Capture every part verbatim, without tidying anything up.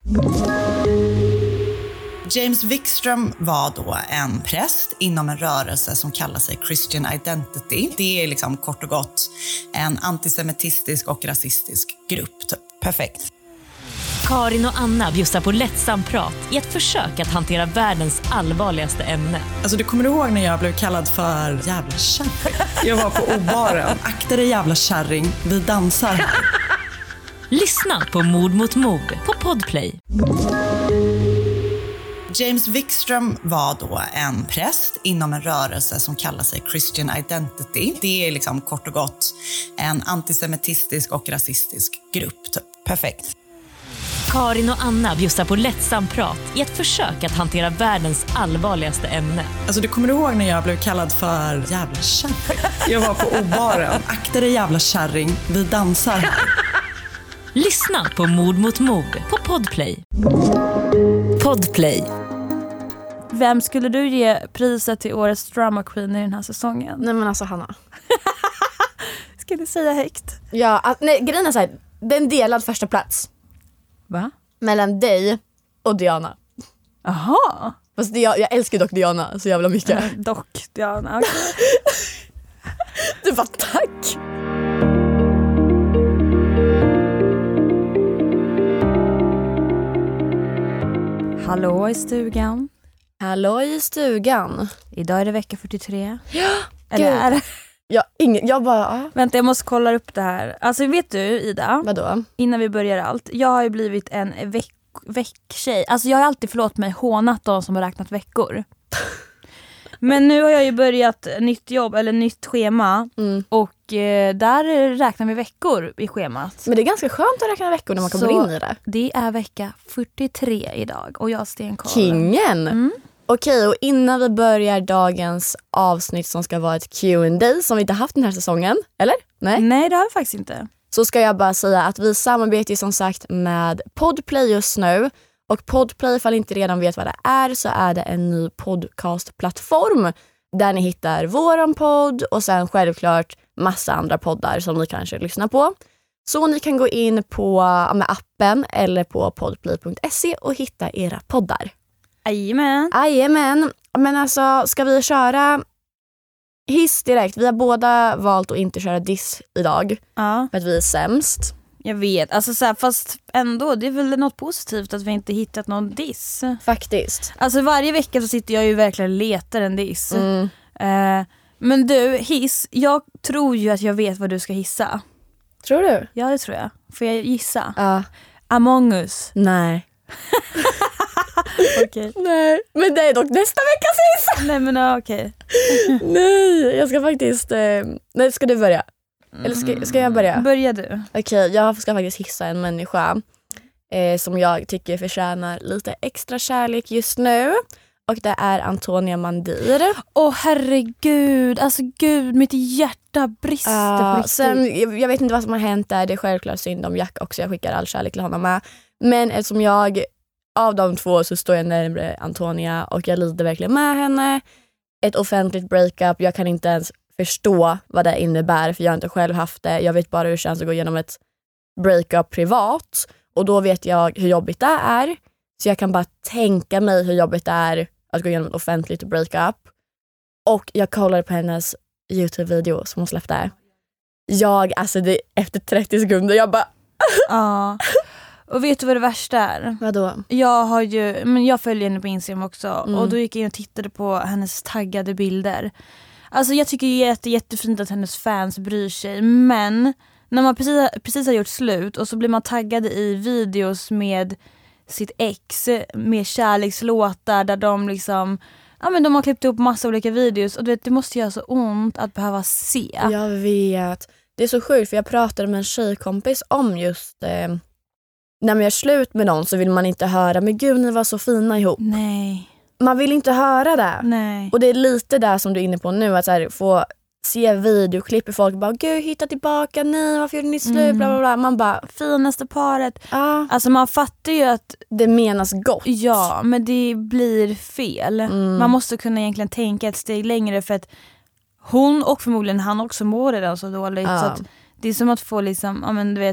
James Wikström var då en präst inom en rörelse som kallar sig Christian Identity. Det är liksom kort och gott en antisemitistisk och rasistisk grupp. Typ. Perfekt. Karin och Anna bjussar på lättsam prat i ett försök att hantera världens allvarligaste ämne. Alltså du kommer ihåg när jag blev kallad för jävla kärring? Jag var på obaren. Akta dig jävla kärring, vi dansar här. Lyssna på Mord mot mord på Podplay. James Wikström var då en präst inom en rörelse som kallar sig Christian Identity. Det är liksom kort och gott en antisemitistisk och rasistisk grupp. Typ. Perfekt. Karin och Anna bjussar på lättsam prat i ett försök att hantera världens allvarligaste ämne. Alltså du kommer ihåg när jag blev kallad för jävla kärring? Jag var på obaren. Akta dig jävla kärring, vi dansar här. Lyssna på Mord mot mord på Podplay. Podplay. Vem skulle du ge priset till årets drama queen i den här säsongen? Nej men alltså Hanna. Ska du säga högt? Ja, att, nej, grejen är så här, det är en delad första plats. Va? Mellan dig och Diana. Aha. Fast det, jag, jag älskar dock Diana så jävla mycket. Äh, dock Diana. Okay. Du bara tack. Hallå i stugan. Hallå i stugan. Idag är det vecka fyrtiotre. Ja, Eller är det? Jag, ingen, jag bara... Ah. Vänta, jag måste kolla upp det här. Alltså vet du, Ida? Vadå? Innan vi börjar allt. Jag har ju blivit en veck, vecktjej. Alltså jag har alltid, förlåt mig, hånat de som har räknat veckor. Men nu har jag ju börjat nytt jobb, eller nytt schema. Mm. Och eh, där räknar vi veckor i schemat. Men det är ganska skönt att räkna veckor när man kommer Så in i det. Det är vecka fyrtiotre idag. Och jag har stenkoll. Kingen! Mm. Okej, och innan vi börjar dagens avsnitt som ska vara ett Q and A som vi inte haft den här säsongen, eller? Nej, Nej det har vi faktiskt inte. Så ska jag bara säga att vi samarbetar som sagt med Podplay just nu. Och Podplay, ifall inte redan vet vad det är, så är det en ny podcastplattform där ni hittar våran podd och sen självklart massa andra poddar som ni kanske lyssnar på. Så ni kan gå in på med appen eller på podplay punkt se och hitta era poddar. Jajamän. Jajamän. Men alltså, ska vi köra hiss direkt? Vi har båda valt att inte köra diss idag. Ja. För att vi är sämst. Jag vet, alltså så här, fast ändå, det är väl något positivt att vi inte hittat någon diss. Faktiskt. Alltså varje vecka så sitter jag ju verkligen och letar en diss. Mm. Eh, men du, hiss, jag tror ju att jag vet vad du ska hissa. Tror du? Ja, det tror jag. Får jag gissa? Ja. Among us. Nej. Okej. Nej, men det är dock nästa veckas hiss. Nej men ja, okej. Nej, jag ska faktiskt... Eh, nej, ska du börja? Eller ska, ska jag börja? Börja du. Okej, jag ska faktiskt hissa en människa eh, som jag tycker förtjänar lite extra kärlek just nu. Och det är Antonia Mandir. Åh oh, herregud, alltså gud, mitt hjärta brister uh, på riktigt. Sen, jag, jag vet inte vad som har hänt där. Det är självklart synd om Jack också. Jag skickar all kärlek till honom med. Men eftersom jag, av de två så står jag närmare Antonia och jag lider verkligen med henne. Ett offentligt breakup, jag kan inte ens förstå vad det innebär för jag har inte själv haft det. Jag vet bara hur det känns att gå igenom ett breakup privat och då vet jag hur jobbigt det är. Så jag kan bara tänka mig hur jobbigt det är att gå igenom ett offentligt breakup. Och jag kollade på hennes YouTube-video som hon släppte. Jag, alltså det, efter trettio sekunder, jag bara... Ja. Och vet du vad det värsta är? Vadå? Jag har ju, men jag följer henne på Instagram också. Mm. Och då gick jag in och tittade på hennes taggade bilder. Alltså jag tycker det är jätte, jättefint att hennes fans bryr sig. Men när man precis, precis har gjort slut och så blir man taggad i videos med sitt ex, med kärlekslåtar där de liksom, ja men de har klippt upp massa olika videos och du vet, det måste göra så ont att behöva se. Jag vet. Det är så sjukt för jag pratade med en tjejkompis om just eh, när man gör slut med någon så vill man inte höra men gud ni var så fina ihop. Nej. Man vill inte höra det. Nej. Och det är lite där som du är inne på nu att så här, få se videoklipp och folk bara gud hitta tillbaka, nej varför gjorde ni slut, mm. bla bla bla. Man bara finaste paret. ah, Alltså man fattar ju att det menas gott. Ja, men det blir fel. Mm. Man måste kunna egentligen tänka ett steg längre för att hon och förmodligen han också mår redan så dåligt. Ah. Så att det är som att få liksom, ja men du vet,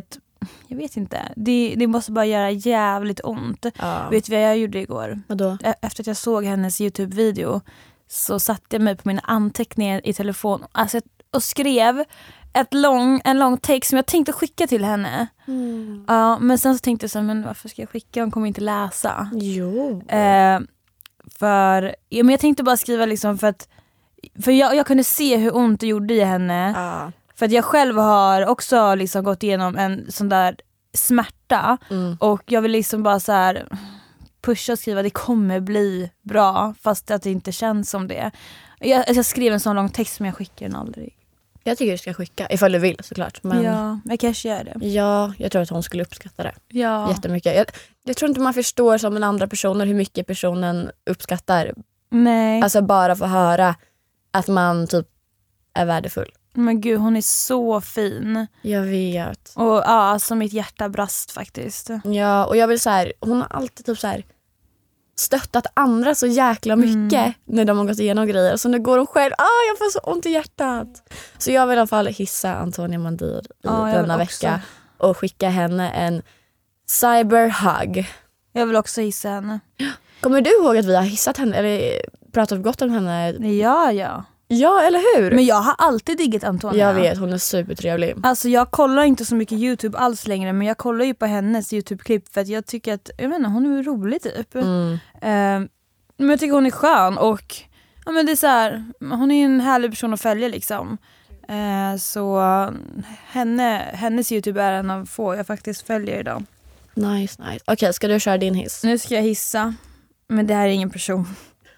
jag vet inte. Det, det måste bara göra jävligt ont. Ja. Vet du vad jag gjorde igår? Vadå? E- Efter att jag såg hennes YouTube-video så satte jag mig på mina anteckningar i telefon alltså, och skrev ett lång, en lång text som jag tänkte skicka till henne. Mm. Ja, men sen så tänkte jag så här, men varför ska jag skicka? Hon kommer inte läsa. Jo. Eh, för ja, men jag tänkte bara skriva liksom för att för jag, jag kunde se hur ont det gjorde i henne. Ja. För att jag själv har också liksom gått igenom en sån där smärta. Mm. Och jag vill liksom bara så här pusha och skriva det kommer bli bra fast att det inte känns som det. Jag, jag skrev en sån lång text men jag skickar den aldrig. Jag tycker du ska skicka, ifall du vill såklart. Men Ja, jag kanske gör det. ja, jag tror att hon skulle uppskatta det Ja. jättemycket. Jag, jag tror inte man förstår som den andra personen hur mycket personen uppskattar. Nej. Alltså bara få höra att man typ är värdefull. Men gud, hon är så fin. Jag vet. Och ja, alltså mitt hjärta brast faktiskt. Ja, och jag vill så här, hon har alltid typ så här stöttat andra så jäkla mycket mm. när de har gått igenom grejer. Så nu går hon själv, ah, jag får så ont i hjärtat. Så jag vill i alla fall hissa Antonia Mandir i ja, denna vecka och skicka henne en cyberhug. Jag vill också hissa henne. Kommer du ihåg att vi har hissat henne eller pratat gott om henne? Ja, ja. Ja, eller hur? Men jag har alltid diggat Antonia. Jag vet, hon är supertrevlig. Alltså jag kollar inte så mycket YouTube alls längre, men jag kollar ju på hennes YouTube-klipp för att jag tycker att, jag vet inte, hon är rolig typ. Mm. Uh, men jag tycker hon är skön och ja, men det är så här, hon är en härlig person att följa liksom. Uh, så henne, hennes YouTube är en av få jag faktiskt följer idag. Nice, nice. Okej, okay, ska du köra din hiss? Nu ska jag hissa, men det här är ingen person.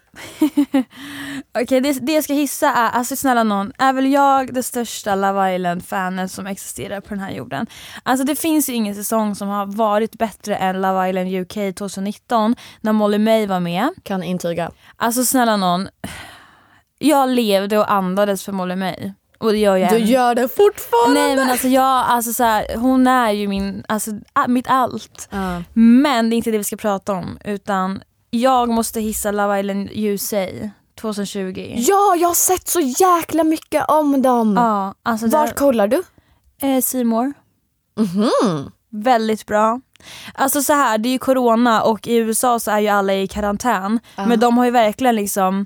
Okej, okay, det, det jag ska hissa är, alltså snälla någon, är väl jag det största Love Island-fanet som existerar på den här jorden. Alltså det finns ju ingen säsong som har varit bättre än Love Island U K tjugonitton när Molly May var med. Kan intyga. Alltså snälla någon, jag levde och andades för Molly May. Och det gör jag. Du gör det fortfarande. Nej men alltså jag, alltså så här, hon är ju min, alltså mitt allt. Uh. Men det är inte det vi ska prata om, utan jag måste hissa Love Island U S A tjugohundratjugo. Ja, jag har sett så jäkla mycket om dem. Ja, alltså vart där, kollar du? Eh, C More. Mm-hmm. Väldigt bra. Alltså så här, det är ju corona och i U S A så är ju alla i karantän. Uh. Men de har ju verkligen liksom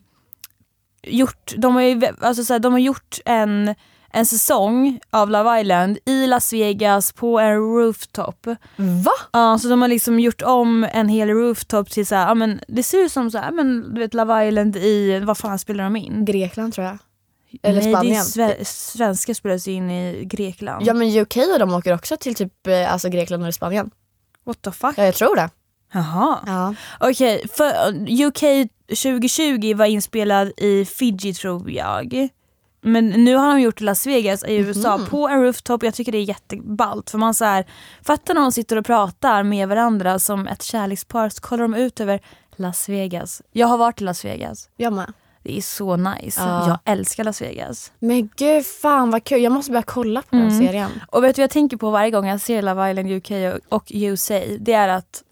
gjort, de har ju, alltså så här, de har gjort en en säsong av Love Island i Las Vegas på en rooftop. Va? Ja, så de har liksom gjort om en hel rooftop till så här, ja men det ser ut som så här, men du vet Love Island i, vad fan spelar de in? Grekland tror jag. Eller Nej, Spanien. det är sve- svenska spelas in i Grekland. Ja men U K och de åker också till typ alltså Grekland eller Spanien. What the fuck? Ja, jag tror det. Jaha. Ja. Okej, okay, för U K tjugohundratjugo var inspelad i Fiji tror jag. Men nu har de gjort Las Vegas i U S A mm. på en rooftop. Jag tycker det är jätteballt. För man så här, fattar när de sitter och pratar med varandra som ett kärlekspar så kollar de ut över Las Vegas. Jag har varit i Las Vegas. Jag med. Det är så nice. Ja. Jag älskar Las Vegas. Men gud fan vad kul. Jag måste börja kolla på mm. den serien. Och vet du vad jag tänker på varje gång jag ser Love Island U K och U S A? Det är att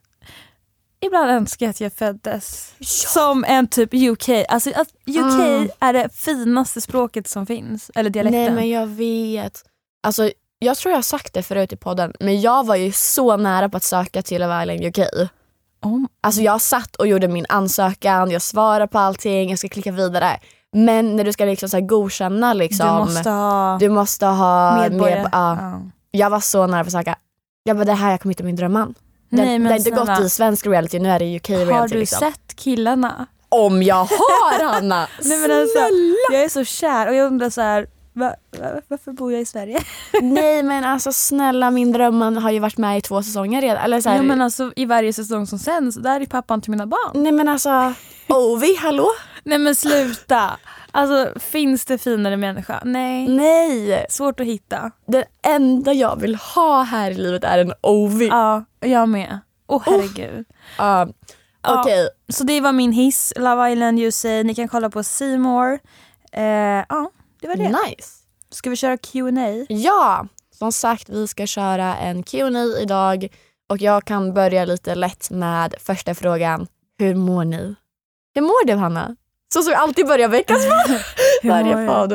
ibland önskar jag att jag föddes ja. som en typ U K. Alltså att U K mm. är det finaste språket som finns. Eller dialekten. Nej men jag vet. Alltså jag tror jag har sagt det förut i podden. Men jag var ju så nära på att söka till Love Island U K. Oh. Alltså jag satt och gjorde min ansökan. Jag svarade på allting. Jag ska klicka vidare. Men när du ska liksom så här godkänna liksom. Du måste ha, du måste ha medborgare. Med, ja. Ja. Jag var så nära på att söka. Jag bara det här jag kommer hitta min drömman. Det, Nej, men det har inte snälla. gått i svensk reality, nu är det U K reality. Har du liksom. sett killarna? Om jag har, Hanna! Nej, men alltså, jag är så kär och jag undrar så här, va, va, varför bor jag i Sverige? Nej men alltså snälla, min drömman har ju varit med i två säsonger redan. Eller så här, ja men alltså i varje säsong som sänds, där är pappan till mina barn. Nej men alltså, Ovi, hallå? Nej men sluta. Alltså finns det finare människa? Nej. Nej. Svårt att hitta. Det enda jag vill ha här i livet är en Ovi. Ja, jag med. Åh oh, herregud. Ja. Uh, Okej. Okay. Ja, så det var min hiss. Love Island U S A. Ni kan kolla på C More. Eh, ja, det var det. Nice. Ska vi köra Q and A? Ja, som sagt vi ska köra en Q and A idag. Och jag kan börja lite lätt med första frågan. Hur mår ni? Hur mår du, Hanna? Så som vi alltid börjar veckans varje podd.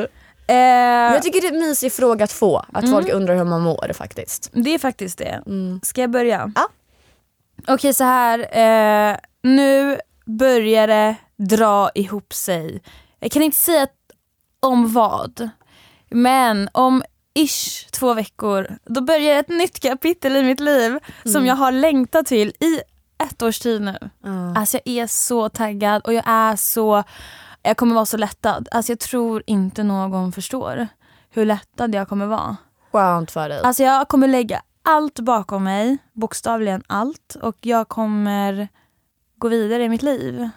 Eh, Jag tycker det är en mysig fråga att få. Att Mm. folk undrar hur man mår faktiskt. Det är faktiskt det. Mm. Ska jag börja? Ja. Okej, så här. Eh, nu börjar det dra ihop sig. Jag kan inte säga om vad. Men om ish två veckor, då börjar ett nytt kapitel i mitt liv mm. som jag har längtat till i ett års tid nu. Mm. Alltså jag är så taggad och jag är så... Jag kommer vara så lättad. Alltså jag tror inte någon förstår hur lättad jag kommer vara. Skönt för dig. Alltså jag kommer lägga allt bakom mig, bokstavligen allt. Och jag kommer gå vidare i mitt liv.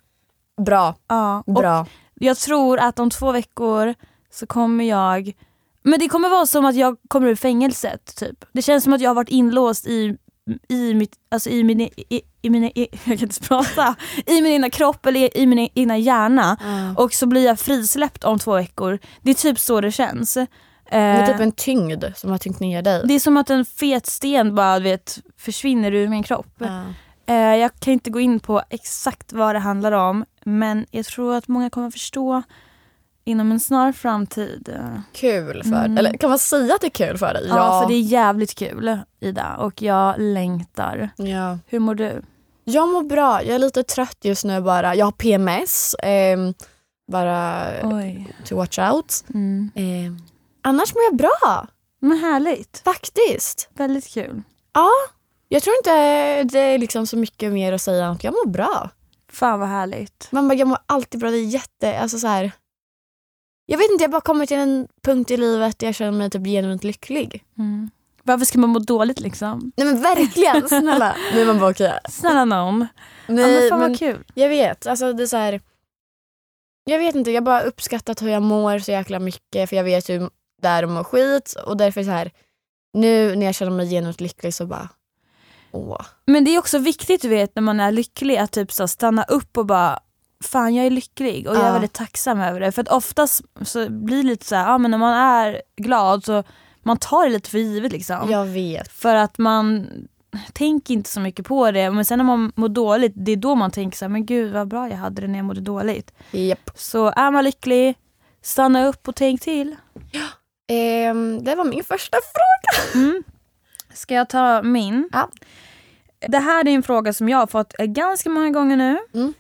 Bra. Ja, och Bra. jag tror att om två veckor så kommer jag... Men det kommer vara som att jag kommer ur fängelset typ. Det känns som att jag har varit inlåst i, i mitt... Alltså i min... I, i min i, jag kan inte prata. I min ena kropp eller i min ena hjärna. Mm. Och så blir jag frisläppt om två veckor. Det är typ så det känns. Det är typ en tyngd som har tyngt ner dig. Det är som att en fet sten bara vet, försvinner ur min kropp. Mm. Eh, jag kan inte gå in på exakt vad det handlar om. Men jag tror att många kommer förstå inom en snar framtid. Kul för Mm. Eller kan man säga att det är kul för dig? Ja, ja, för det är jävligt kul, Ida. Och jag längtar. Ja. Hur mår du? Jag mår bra. Jag är lite trött just nu bara. Jag har P M S. Eh, bara Oj. to watch out. Mm. Eh, annars mår jag bra. Men härligt. Faktiskt. Väldigt kul. Ja. Jag tror inte det är liksom så mycket mer att säga än att jag mår bra. Fan vad härligt. Man bara, jag mår alltid bra. Det är jätte... Alltså så här, jag vet inte, jag bara kommit till en punkt i livet där jag känner mig typ genuint lycklig. Mm. Varför ska man må dåligt liksom? Nej men verkligen, snälla. Nu är man bara okej. Snälla någon. Nej, Ja, men fan men vad kul. jag vet, alltså det är så här. Jag vet inte, jag bara uppskattat hur jag mår så jäkla mycket. För jag vet hur det är att må skit. Och därför så här, nu när jag känner mig genuint lycklig så bara åh. Men det är också viktigt, du vet, när man är lycklig att typ så stanna upp och bara fan, jag är lycklig och jag är Ja. väldigt tacksam över det. För att oftast så blir det lite så här, ja men när man är glad så man tar det lite för givet liksom. Jag vet. För att man tänker inte så mycket på det. Men sen när man mår dåligt, det är då man tänker så här, men gud vad bra jag hade det när jag mådde dåligt. Japp. Så är man lycklig, stanna upp och tänk till. Ehm, det var min första fråga. Mm. Ska jag ta min? Ja. Det här är en fråga som jag har fått ganska många gånger nu. Mm.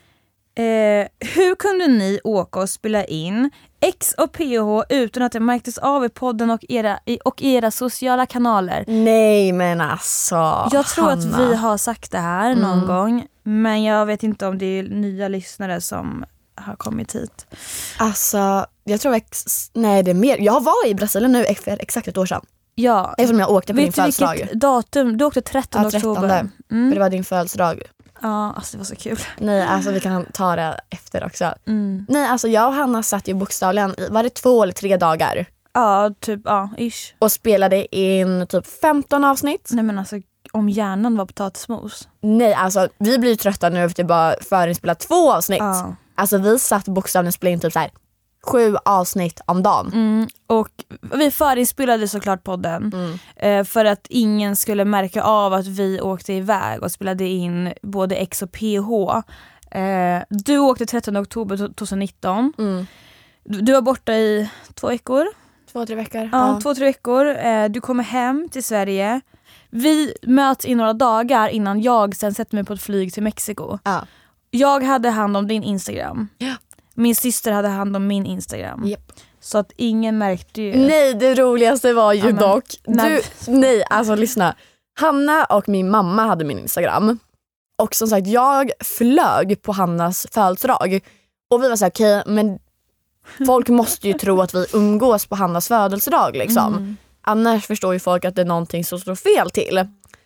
Eh, hur kunde ni åka och spela in X och P H utan att det märktes av i podden och era, i, och i era sociala kanaler? Nej men alltså Jag tror Hanna. att vi har sagt det här någon Mm. gång. Men jag vet inte om det är nya lyssnare som har kommit hit. Alltså, jag tror ex- nej det är mer. Jag var i Brasilien nu för exakt ett år sedan. Ja. Eftersom jag åkte på din Vet du födelsedag. vilket datum? Du åkte trettonde Ja, trettonde. oktober. För Mm. det var din födelsedag. Ja, alltså det var så kul. Nej, alltså vi kan ta det efter också. Mm. Nej, alltså jag och Hanna satt ju bokstavligen i, var det två eller tre dagar? Ja, typ, ja, ish. Och spelade in typ femton avsnitt. Nej men alltså, om hjärnan var potatismos. Nej, alltså vi blir trötta nu efter bara förinspelat två avsnitt. Ja. Alltså vi satt bokstavligen och spelade in typ så här sju avsnitt om dagen. Mm, och vi förinspelade såklart podden Mm. eh, för att ingen skulle märka av att vi åkte iväg och spelade in både X och P H. Eh, du åkte trettonde oktober tjugonitton. Mm. Du, du var borta i två veckor. Två, tre veckor. Ja, två, tre veckor. Eh, du kommer hem till Sverige. Vi möts i några dagar innan jag sen sätter mig på ett flyg till Mexiko. Ja. Jag hade hand om din Instagram. Ja. Min syster hade hand om min Instagram. Japp. Så att ingen märkte ju. Nej, det roligaste var ju Ja, men- dock Nej. du, nej, alltså lyssna. Hanna och min mamma hade min Instagram. Och som sagt, jag flög på Hannas födelsedag. Och vi var så här, okej, okay, men folk måste ju tro att vi umgås på Hannas födelsedag liksom. Mm. Annars förstår ju folk att det är någonting som står fel till.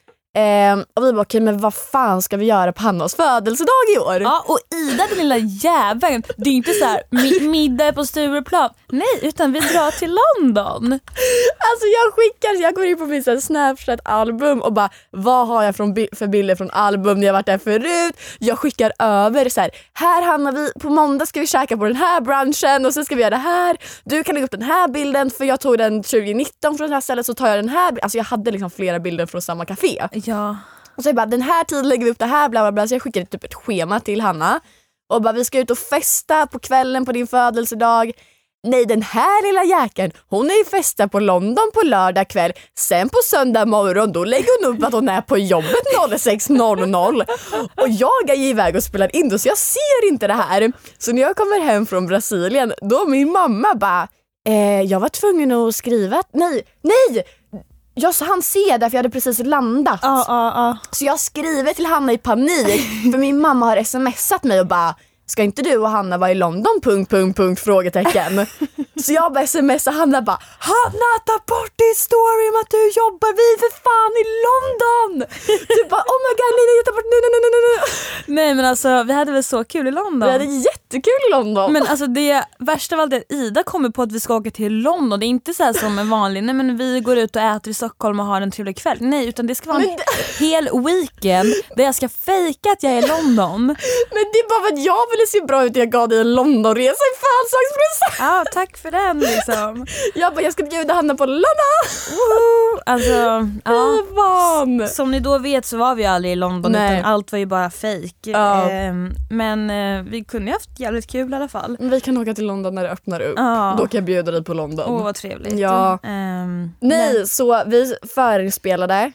Ehm, och vi bara, okej, okay, men vad fan ska vi göra på Hannas födelsedag i år? Ja, och Ida, den lilla jäveln, det är inte så här mi- middag på Stureplan. Nej, utan vi drar till London. Alltså jag skickar, jag går in på min Snapchat-album och bara, vad har jag från, för bilder från album när jag varit där förut? Jag skickar över så här, här hamnar vi, på måndag ska vi käka på den här brunchen och så ska vi göra det här. Du kan lägga upp den här bilden för jag tog den tjugonitton från det här stället, så tar jag den här. Alltså jag hade liksom flera bilder från samma café. Ja. Och så jag bara, den här tiden lägger vi upp det här, bla bla bla. Så jag skickade typ ett schema till Hanna och bara, vi ska ut och festa på kvällen på din födelsedag. nej den här lilla jäkeln, hon är ju festa på London på lördag kväll. Sen på söndag morgon då lägger hon upp att hon är på jobbet sex noll noll. Och jag är iväg och spelar in då så jag ser inte det här. Så när jag kommer hem från Brasilien då min mamma bara eh, jag var tvungen att skriva att, nej, nej jag hann se därför jag hade precis landat. Ja, ja, ja. Så jag skriver till Hanna i panik för min mamma har smsat mig och bara ska inte du och Hanna vara i London? Punkt, punkt, punkt, frågetecken. Så jag bara smsar Hanna bara Hanna, ta bort din story om att du jobbar vi för fan i London. Du bara oh my god, nej, nej, ta bort, nej, nej, nej, nej. Nej men alltså vi hade väl så kul i London. Vi hade jättekul i London. Men alltså det värsta av allt är att Ida kommer på att vi ska åka till London. Det är inte så här som en vanlig, nej men vi går ut och äter i Stockholm och har en trevlig kväll. Nej, utan det ska vara en men... hel weekend där jag ska fejka att jag är i London. Men det är bara för att jag ville se bra ut. Jag gav dig en Londonresa i födelsedagspresent. Ja, tack för den liksom. Jag bara, jag ska bjuda Hanna på London. Woho! Alltså, ja. Van. Som ni då vet så var vi aldrig i London. Nej. Utan allt var ju bara fake. Ja. Ehm, men eh, vi kunde ju haft jävligt kul i alla fall. Vi kan åka till London när det öppnar upp. Ja. Då kan jag bjuda dig på London. Åh, vad trevligt. Ja. Ehm, Nej, men- så vi förespelade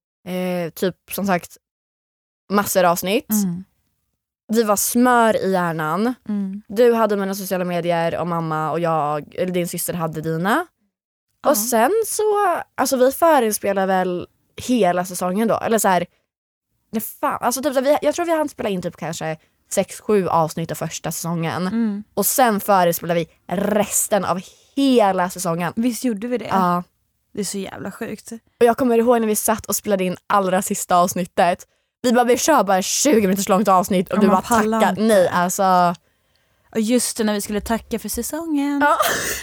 eh, typ som sagt massor avsnitt. Mm, Vi var smör i hjärnan. mm. Du hade mina sociala medier och mamma och jag, eller din syster hade dina. Ja. Och sen så, alltså vi förespelade väl hela säsongen då. Eller så här, nej fan, alltså typ så vi, jag tror vi hann spela in typ kanske sex sju avsnitt av första säsongen. Mm. Och sen förespelade vi resten av hela säsongen. Visst gjorde vi det? Ja. Det är så jävla sjukt. Och jag kommer ihåg när vi satt och spelade in allra sista avsnittet. Vi bara, vi kör bara tjugo minuters långt avsnitt och Ja, du man bara pallar tackar. inte. Nej, alltså. Och just det, när vi skulle tacka för säsongen. Ja.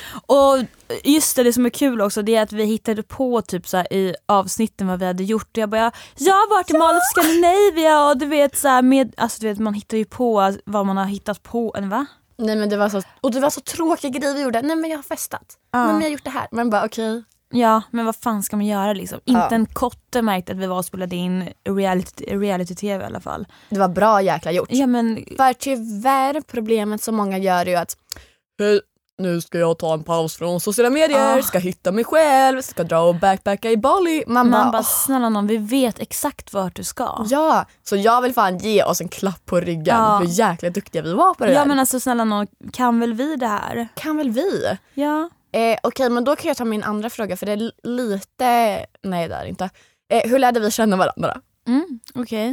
Och just det, det som är kul också, det är att vi hittade på typ så här, i avsnitten vad vi hade gjort. Och jag bara, jag har varit i Mall of Scandinavia och du vet så här, med, alltså du vet man hittar ju på vad man har hittat på, eller va? Nej men det var så, och det var så tråkiga grejer vi gjorde. Nej men jag har festat. Ja. Nej men jag har gjort det här. Men bara okej. Okay. Ja, men vad fan ska man göra liksom? Inte Ja. en kotte märkte att vi var och spelade in reality, reality-tv i alla fall. Det var bra jäkla gjort. Ja men, För tyvärr problemet som många gör är ju att hej, nu ska jag ta en paus från sociala medier, Ah. ska hitta mig själv, ska dra och backpacka i Bali. Man, man bara, bara, åh. snälla någon, vi vet exakt vart du ska. Ja, så jag vill fan ge oss en klapp på ryggen Ja. hur jäkla duktiga vi var på det Ja där. men alltså snälla någon, kan väl vi det här? Kan väl vi? Ja. Eh, Okej, men då kan jag ta min andra fråga för det är lite... Nej, det är inte. Eh, hur lärde vi känna varandra? Mm, okej.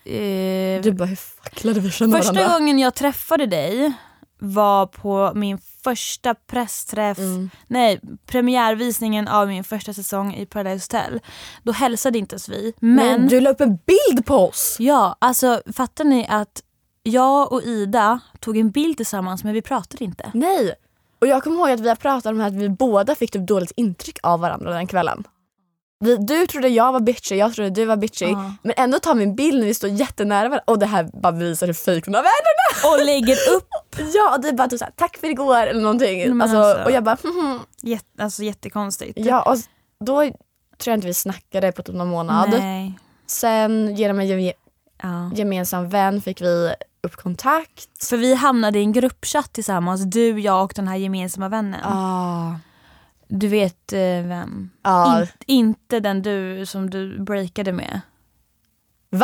Eh, Du bara, hur fuck lärde vi känna första varandra? gången jag träffade dig var på min första pressträff, Mm. nej, premiärvisningen av min första säsong i Paradise Hotel. Då hälsade inte ens vi. Men, Men, du la upp en bild på oss! ja, alltså fattar ni att jag och Ida tog en bild tillsammans men vi pratade inte. Nej! Och jag kommer ihåg att vi har pratat om att vi båda fick typ dåligt intryck av varandra den kvällen. Vi, du trodde jag var bitchy, jag trodde du var bitchy. Ja. Men ändå tar vi en bild när vi står jättenära varandra. Och det här bara visar hur fejk hon har världen. Och lägger upp. Ja, och du bara typ såhär, tack för igår eller någonting. Men Alltså, alltså- och jag bara, mhm. Jätte, alltså jättekonstigt. Ja, och då tror jag inte vi snackade på typ någon månad. Nej. Sen genom en geme- Ja. gemensam vän fick vi upp kontakt. För vi hamnade i en gruppchatt tillsammans, du, jag och den här gemensamma vännen. Ah. Du vet eh, vem? Ah. In, inte den du som du breakade med. Va?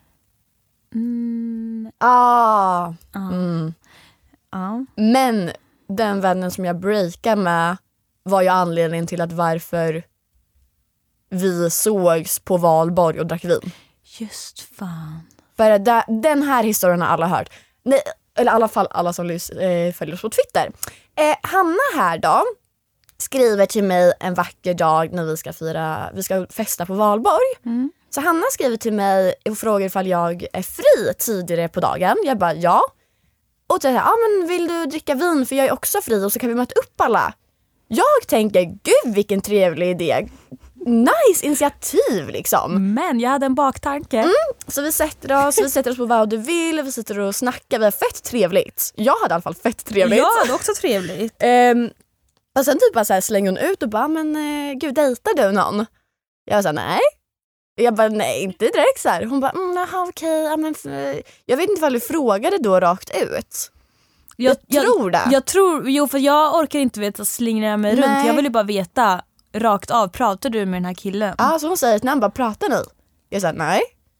Mm, Ah. ja. Mm. Ja. Men den vännen som jag breakade med var ju anledningen till att varför vi sågs på Valborg och drack vin. Just fan. För det, den här historien har alla hört. Nej, eller i alla fall alla som lys, eh, följer oss på Twitter. Eh, Hanna här då skriver till mig en vacker dag när vi ska fira, vi ska festa på Valborg. Mm. Så Hanna skriver till mig och frågar ifall jag är fri tidigare på dagen. Jag bara ja. Och så här, ja men vill du dricka vin för jag är också fri och så kan vi möta upp alla. Jag tänker, gud vilken trevlig idé. Nice initiativ liksom. Men jag hade en baktanke. Mm. Så vi sätter oss, vi sätter oss på vad du vill, vi sitter och snackar, vi har fett trevligt. Jag hade i alla fall fett trevligt. Jag hade också trevligt. Ehm, och sen typ bara så här slänger hon ut och bara, men eh, gud, dejtar du någon? Jag sa nej. Jag bara, nej, inte direkt så här. Hon bara, mm, jaha okej, ja, men f- jag vet inte vad du frågade då rakt ut. Jag, jag tror det. Jag, jag tror, jo för jag orkar inte veta slingra mig Nej. runt. Jag vill ju bara veta rakt av, pratar du med den här killen? Ja, så hon säger ett namn, bara pratar ni? Jag säger nej.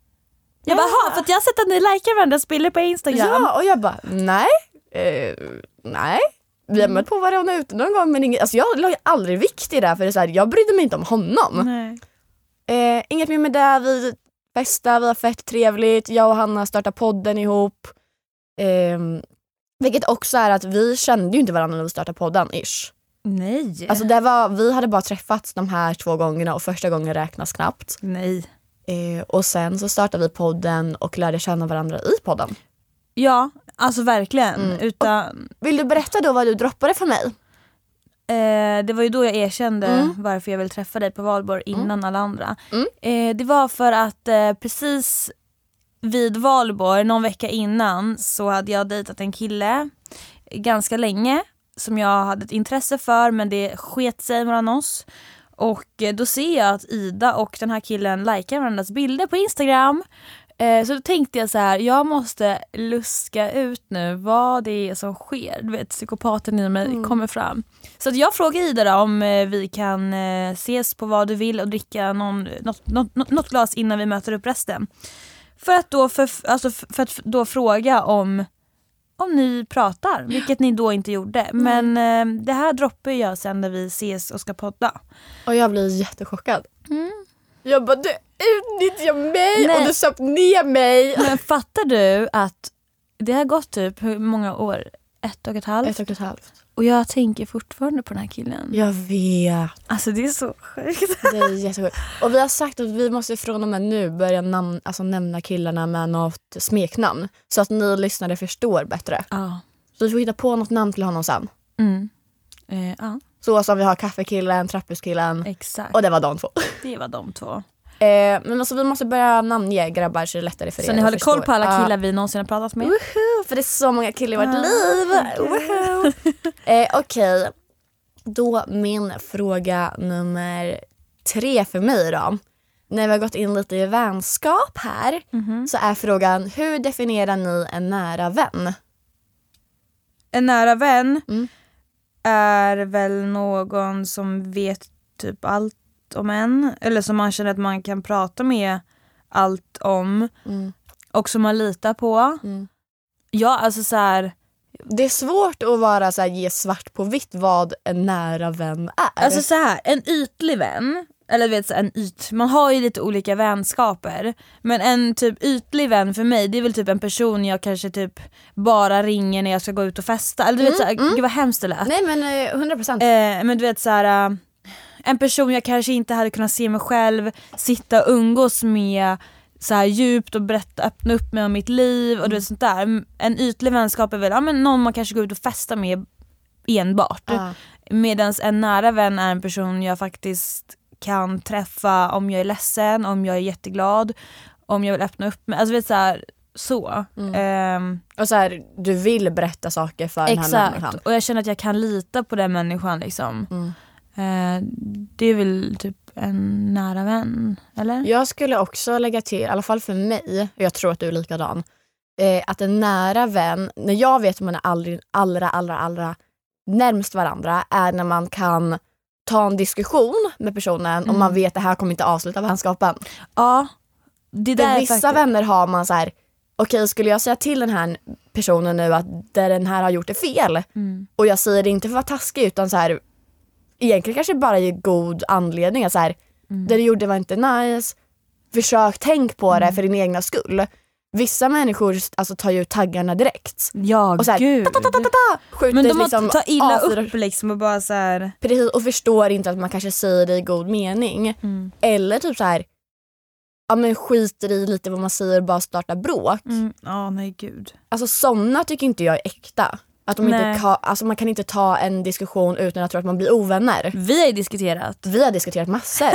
Jag bara, ha, för att jag har sett att ni likar varandras bilder på Instagram. Ja, och jag bara, nej. Eh, nej. Vi har mött på varandra ute någon gång, men inget, alltså jag la ju aldrig vikt i det, för det är så här, jag brydde mig inte om honom. Nej. Eh, inget mer med det, vi festar, vi har fett trevligt. Jag och Hanna startar podden ihop. Eh, vilket också är att vi kände ju inte varandra när vi startade podden, ish. Nej. Alltså det var, vi hade bara träffats de här två gångerna och första gången räknas knappt. Nej. Eh, och sen så startade vi podden och lärde känna varandra i podden. Ja, alltså verkligen. Mm. Utan, Vill du berätta då vad du droppade för mig? eh, det var ju då jag erkände Mm. varför jag vill träffa dig på valborg innan Mm. alla andra. Mm. Eh, det var för att eh, precis vid valborg, någon vecka innan, så hade jag dejtat en kille ganska länge som jag hade ett intresse för, men det sket sig mellan oss. Och eh, då ser jag att Ida och den här killen likar varandras bilder på Instagram. Eh, så då tänkte jag så här, jag måste luska ut nu vad det är som sker. Du vet, psykopaten i mig Mm. kommer fram. Så att jag frågar Ida då om eh, vi kan eh, ses på vad du vill och dricka någon, något, något, något glas innan vi möter upp resten. För att då, för, alltså för att då fråga om, om ni pratar, vilket ni då inte gjorde. Men eh, det här droppar jag sen när vi ses och ska podda. Och jag blir jättechockad. Mm. Jag bara, du utnyttjar mig Nej. och du söp ner mig. Men fattar du att det har gått typ hur många år? Ett och ett halvt? Ett och ett halvt. Och jag tänker fortfarande på den här killen. Jag vet. Alltså det är så sjukt. Det är jättesjukt. Och vi har sagt att vi måste från och med nu börja namn, alltså nämna killarna med något smeknamn. Så att ni lyssnare förstår bättre. Ja. Så vi får hitta på något namn till honom sen. Mm. Eh, ja, Så som vi har kaffekillen, trapphuskillen. exakt. Och det var de två. Det var de två. Eh, men alltså vi måste börja namnge grabbar så det är lättare för er Så ni att håller förstå. koll på alla Ja. killar vi någonsin har pratat med? Woho, för det är så många killar i vårt Ah, liv. okej. Woho. eh, Okej, okay. Då min fråga nummer tre för mig då. När vi har gått in lite i vänskap här Mhm. så är frågan, hur definierar ni en nära vän? En nära vän Mm. är väl någon som vet typ allt om en. Eller som man känner att man kan prata med allt om. Mm. Och som man litar på. Mm. Ja, alltså så här. Det är svårt att vara så här, ge svart på vitt vad en nära vän är. Alltså så här, en ytlig vän, eller vet så, en yt, man har ju lite olika vänskaper, men en typ ytlig vän för mig, det är väl typ en person jag kanske typ bara ringer när jag ska gå ut och festa. Eller du vet så här, mm. gud vad hemskt det lät. Nej men eh, hundra procent. Eh, men du vet så här, äh, en person jag kanske inte hade kunnat se mig själv sitta och umgås med så här djupt och berätta, öppna upp mig om mitt liv och du vet sånt där. En ytlig vänskap är väl ja, men någon man kanske går ut och festa med enbart. Ja. Medans en nära vän är en person jag faktiskt kan träffa om jag är ledsen, om jag är jätteglad, om jag vill öppna upp mig. Alltså vet så här, så. Mm. Ehm, Och så här, du vill berätta saker för den här människan. exakt. Och jag känner att jag kan lita på den människan liksom. Mm. Eh, det är väl typ en nära vän, eller? Jag skulle också lägga till, i alla fall för mig, och jag tror att du är likadan, eh, att en nära vän, när jag vet att man är aldrig, allra, allra, allra närmst varandra, är när man kan ta en diskussion med personen Mm. och man vet att det här kommer inte avsluta vänskapen. Ja. Det där För är vissa faktiskt- vänner har man så här, okej, skulle jag säga till den här personen nu att där den här har gjort det fel, Mm. och jag säger det inte för att vara taskig utan så här, egentligen kanske bara ge god anledning att så här, Mm. det du gjorde var inte nice, försök tänk på det för din egna skull. Vissa människor alltså, tar ju taggarna direkt Ja, och så här, gud. ta, ta, ta, ta, ta, skjuter Men de liksom tar illa A fyra upp liksom och bara så här. precis, och förstår inte att man kanske säger det i god mening. Mm. Eller typ så här, ja men skiter i lite vad man säger och bara starta bråk. Mm. Ja, nej gud. Alltså sådana tycker inte jag är äkta. Att de Nej. inte ka, alltså man kan inte ta en diskussion utan att tro att man blir ovänner. Vi har ju diskuterat. Vi har diskuterat massor.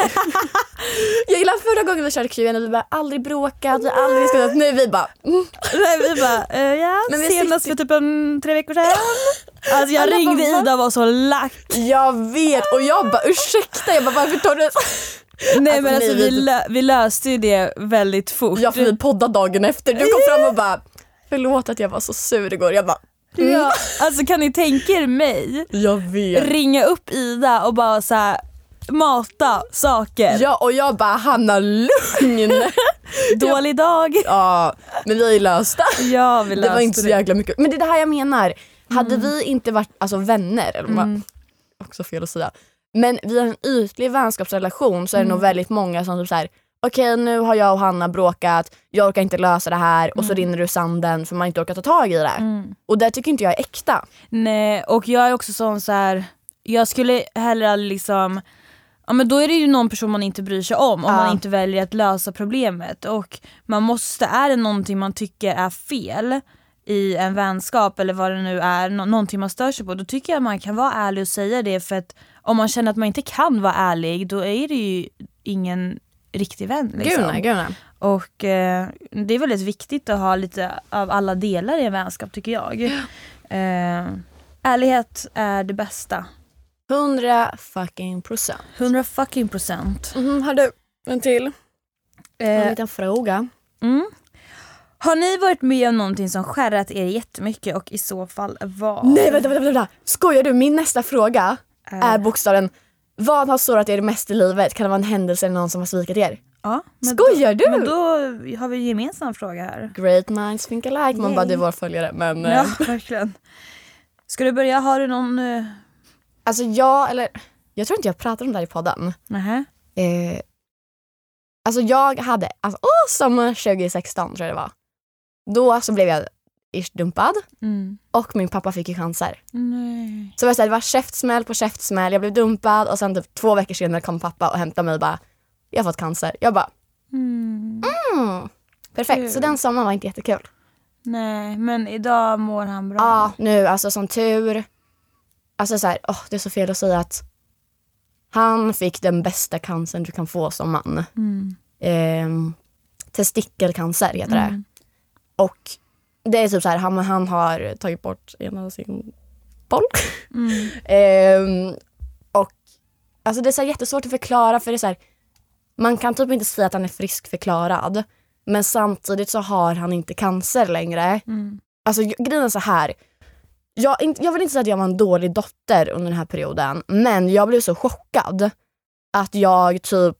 Jag gillar förra gången vi körde Q and A, vi bara aldrig bråkat, vi har aldrig diskuterat. Nu vi bara mm. Nej, vi bara, eh, ja, Men vi senast sitter- för typ en tre veckor sedan. Alltså jag Alla ringde bara, va? Ida och var så lack. Jag vet, och jag bara ursäkta, jag bara varför tar du Nej Alltså, men alltså nej, vi, vi- lö- vi löste ju det väldigt fort. Jag får vi podda dagen efter. Du kom fram och bara förlåt att jag var så sur igår. Jag bara Ja, alltså kan ni tänka er mig Jag vet. ringa upp Ida och bara så här mata saker. Ja, och jag bara, Hanna, lugn. Dålig dag. Ja, men vi är ju lösta. Ja, vi Det var inte så det. jäkla mycket. Men det är det här jag menar. Hade vi inte varit alltså, vänner, eller Mm. mm. också fel att säga. Men vi har en ytlig vänskapsrelation, så är det Mm. nog väldigt många som typ så här: okej, okay, nu har jag och Hanna bråkat, jag orkar inte lösa det här, och så rinner du sanden för man inte orkar ta tag i det. Mm. Och det tycker inte jag är äkta. Nej, och jag är också sån så här. Jag skulle hellre liksom, ja men då är det ju någon person man inte bryr sig om om Ja. man inte väljer att lösa problemet. Och man måste, är det någonting man tycker är fel i en vänskap eller vad det nu är, nå- någonting man stör sig på, då tycker jag man kan vara ärlig och säga det. För att om man känner att man inte kan vara ärlig, då är det ju ingen riktig vän liksom. Gud nej, gud nej. Och eh, det är väldigt viktigt att ha lite av alla delar i en vänskap, tycker jag. Eh, ärlighet är det bästa. Hundra fucking procent. Hundra fucking procent. Mm, har du en till? En Eh, liten fråga. mm. Har ni varit med om någonting som skärrat er jättemycket, och i så fall vad? Nej, vänta, vänta, vänta. Skojar du? Min nästa fråga är bokstaven: vad har sårat er mest i livet? Kan det vara en händelse eller någon som har svikit er? Ja, men Skojar då, du? Men då har vi en gemensam fråga här. Great minds think alike. Man Yay. bara, det är vår följare. Men Ja, eh, verkligen. Ska du börja? Har du någon... Uh... alltså jag, eller jag tror inte jag pratar om det här i podden. Nähä. Eh, alltså jag hade, alltså, åh, sommar tjugo sexton tror jag det var. Då så blev jag ish dumpad. Mm. Och min pappa fick ju cancer. Nej. Så det var, så här, det var käftsmäll på käftsmäll. Jag blev dumpad och sen typ två veckor senare kom pappa och hämtade mig och bara, jag har fått cancer. Jag bara, Mm. mm, perfekt. Kul. Så den sommaren var inte jättekul. Nej, men idag mår han bra. Ja, nu alltså som tur. Alltså så här, åh, det är så fel att säga att han fick den bästa cancern du kan få som man. Mm. Eh, testikelcancer heter det. Mm. Och det är typ så här, han, han har tagit bort ena sin boll. Mm. eh, och alltså det är så här jättesvårt att förklara, för det är så här, man kan typ inte säga att han är friskförklarad, men samtidigt så har han inte cancer längre. Mm. Alltså grejen är så här. Jag, inte, jag vill inte säga att jag var en dålig dotter under den här perioden, men jag blev så chockad att jag typ,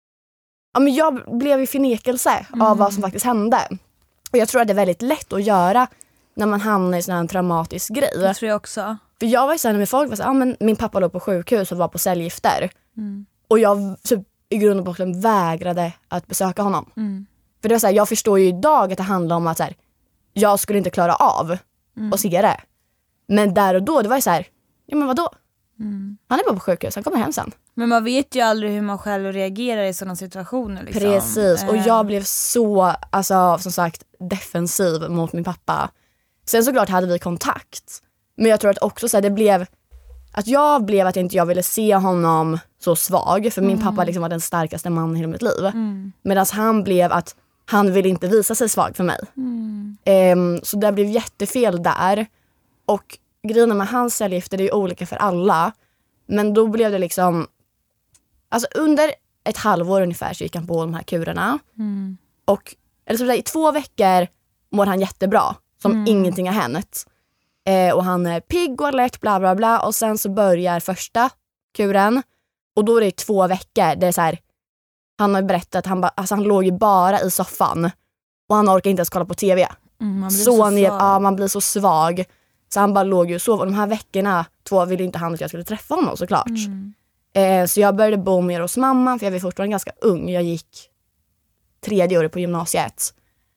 ja men jag blev i förnekelse Mm. av vad som faktiskt hände. Och jag tror att det är väldigt lätt att göra när man hamnar i sån här traumatisk grej. Det tror jag också. För jag var ju såhär med folk var så här, ja men min pappa låg på sjukhus och var på cellgifter. Mm. Och jag typ, i grund och botten vägrade att besöka honom. Mm. För det var så här, jag förstår ju idag att det handlar om att så här, jag skulle inte klara av Mm. att se det. Men där och då, det var ju så här, ja men vadå? Mm. Han är bara på sjukhus, han kommer hem sen. Men man vet ju aldrig hur man själv reagerar i sådana situationer. Liksom. Precis, och Eh, jag blev så, alltså som sagt, defensiv mot min pappa. Sen såklart hade vi kontakt. Men jag tror att också så här, det blev, att jag blev att inte jag ville se honom så svag. För min pappa liksom var den starkaste mannen i hela mitt liv. Mm. Medan han blev att han ville inte visa sig svag för mig. Mm. Ehm, så det blev jättefel där. Och grejen med hans cellgifter, det är ju olika för alla. Men då blev det liksom, alltså under ett halvår ungefär så gick han på de här kurerna. Mm. Och eller så där, i två veckor mår han jättebra. Som Mm. ingenting har hänt. Eh, och han är pigg och alert, bla bla bla. Och sen så börjar första kuren. Och då är det två veckor. Det är så här, han har berättat, han, ba, alltså han låg ju bara i soffan. Och han orkar inte ens kolla på tv. Mm, man blir Så, så ner, svag. ja, man blir så svag. Så han bara låg ju och sov. Och de här veckorna, två ville inte han att jag skulle träffa honom såklart. Mm. Eh, så jag började bo mer hos mamma. För jag var fortfarande ganska ung. Jag gick tredje året på gymnasiet.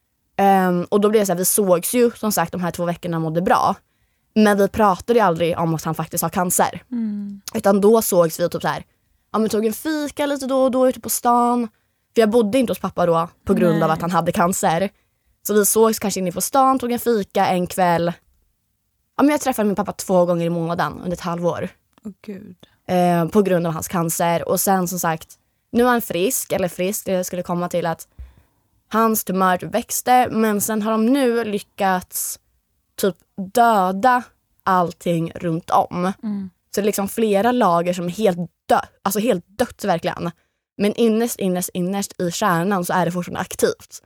Um, och då blev det så här, vi sågs ju som sagt de här två veckorna mådde bra. Men vi pratade ju aldrig om att han faktiskt har cancer. Mm. Utan då sågs vi typ så här, ja men tog en fika lite då och då ute på stan. För jag bodde inte hos pappa då på grund Nej. av att han hade cancer. Så vi sågs kanske inne på stan, tog en fika en kväll. Ja men jag träffade min pappa två gånger i månaden under ett halvår. Åh gud. Eh, på grund av hans cancer. Och sen som sagt, nu är han frisk, eller frisk, det skulle komma till att hans tumör växte, men sen har de nu lyckats typ döda allting runt om. Mm. Så det är liksom flera lager som är helt dött, alltså helt dött verkligen. Men innerst, innerst, innerst i kärnan så är det fortfarande aktivt.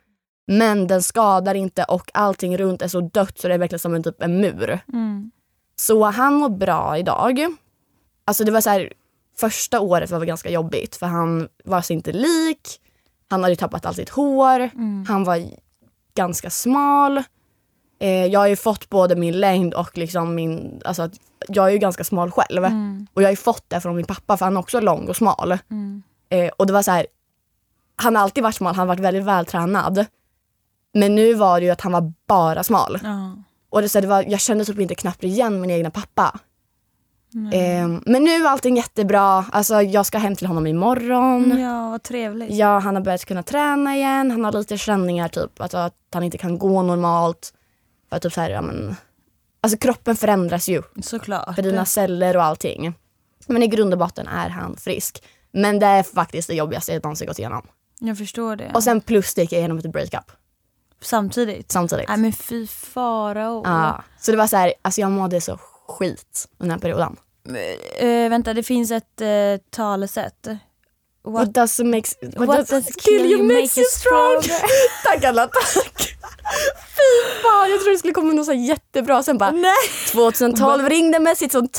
Men den skadar inte och allting runt är så dött så det är verkligen som en typ en mur. Mm. Så han mår bra idag. Alltså det var så här, första året var det ganska jobbigt för han var sig inte lik. Han hade ju tappat allt sitt hår. Mm. Han var ganska smal. Eh, jag har ju fått både min längd och liksom min... Alltså att jag är ju ganska smal själv. Mm. Och jag har ju fått det från min pappa för han är också lång och smal. Mm. Eh, och det var så här... Han har alltid varit smal, han har varit väldigt vältränad. Men nu var det ju att han var bara smal. Mm. Och det, så här, det var, jag kände typ inte knappt igen min egna pappa. Eh, men nu är allting jättebra. Alltså, jag ska hem till honom imorgon. Ja, vad trevligt. Ja, han har börjat kunna träna igen. Han har lite känningar typ. Alltså, att han inte kan gå normalt. För typ så här, ja, men, alltså kroppen förändras ju. Såklart. För dina celler och allting. Men i grund och botten är han frisk. Men det är faktiskt det jobbigaste jag någonsin gått igenom. Jag förstår det. Och sen plus det gick jag igenom ett breakup. Samtidigt? Samtidigt. Nej men fy fara. Ja. Så det var så här, alltså jag mådde så skit under den perioden. Uh, vänta, det finns ett uh, talesätt. What, what does make what, what does kill you makes you strong. Tack alla, tack. Fy fan, jag tror det skulle komma något så jättebra. Sen bara, nej. tjugohundratolv ringde med sitt citat.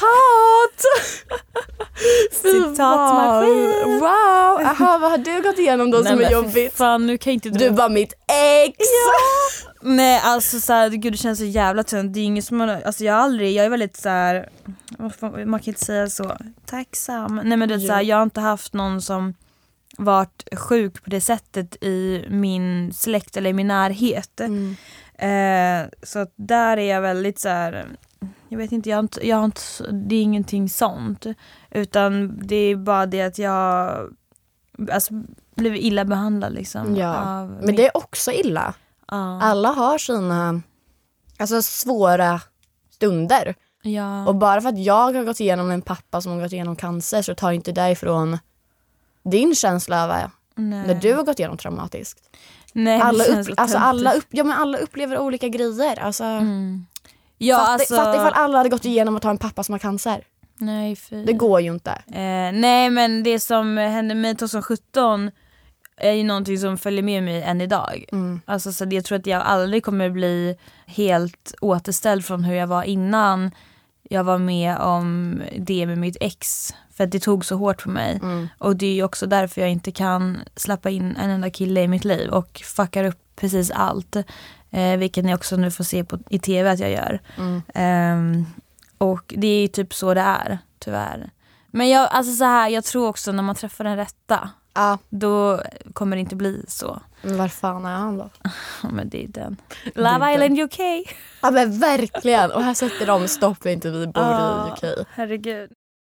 Citatmaskin. Wow, aha, vad har du gått igenom då? Nej, som är jobbigt? Fan, nu kan inte du var mitt ex. Ja. Nej, alltså så här, gud det känns så jävla tungt. Det är inget som man, alltså jag har aldrig, jag är väldigt så här, man kan inte säga så tacksam. Nej men det är så här, jag har inte haft någon som varit sjuk på det sättet i min släkt eller i min närhet. Mm. Eh, så att där är jag väldigt så här, jag vet inte, jag har inte, jag har inte, det är ingenting sånt. Utan det är bara det att jag alltså, blev illa behandlad liksom. Ja, av men min... det är också illa. Uh. Alla har sina alltså, svåra stunder. Ja. Och bara för att jag har gått igenom en pappa som har gått igenom cancer så tar inte därifrån din känsla av när du har gått igenom traumatiskt. Nej, alla, upp, alltså, alla, upp, ja, men alla upplever olika grejer. Alltså, mm. ja, fatt, alltså... fatt ifall alla hade gått igenom att ha en pappa som har cancer. Nej, fy. Det går ju inte. Eh, nej, men det som hände mig tjugohundrasjutton är ju någonting som följer med mig än idag. Mm. Alltså, så jag tror att jag aldrig kommer bli helt återställd från hur jag var innan jag var med om det med mitt ex. För att det tog så hårt på mig. Mm. Och det är ju också därför jag inte kan släppa in en enda kille i mitt liv. Och fuckar upp precis allt. Eh, vilket ni också nu får se på, i tv att jag gör. Mm. Eh, och det är typ så det är, tyvärr. Men jag, alltså så här, jag tror också när man träffar den rätta. Ja. Då kommer det inte bli så. Men var fan är han då? Men det är den. Love Island U K. Ja men verkligen. Och här sätter de stopp inte vi bor oh, i U K. Herregud.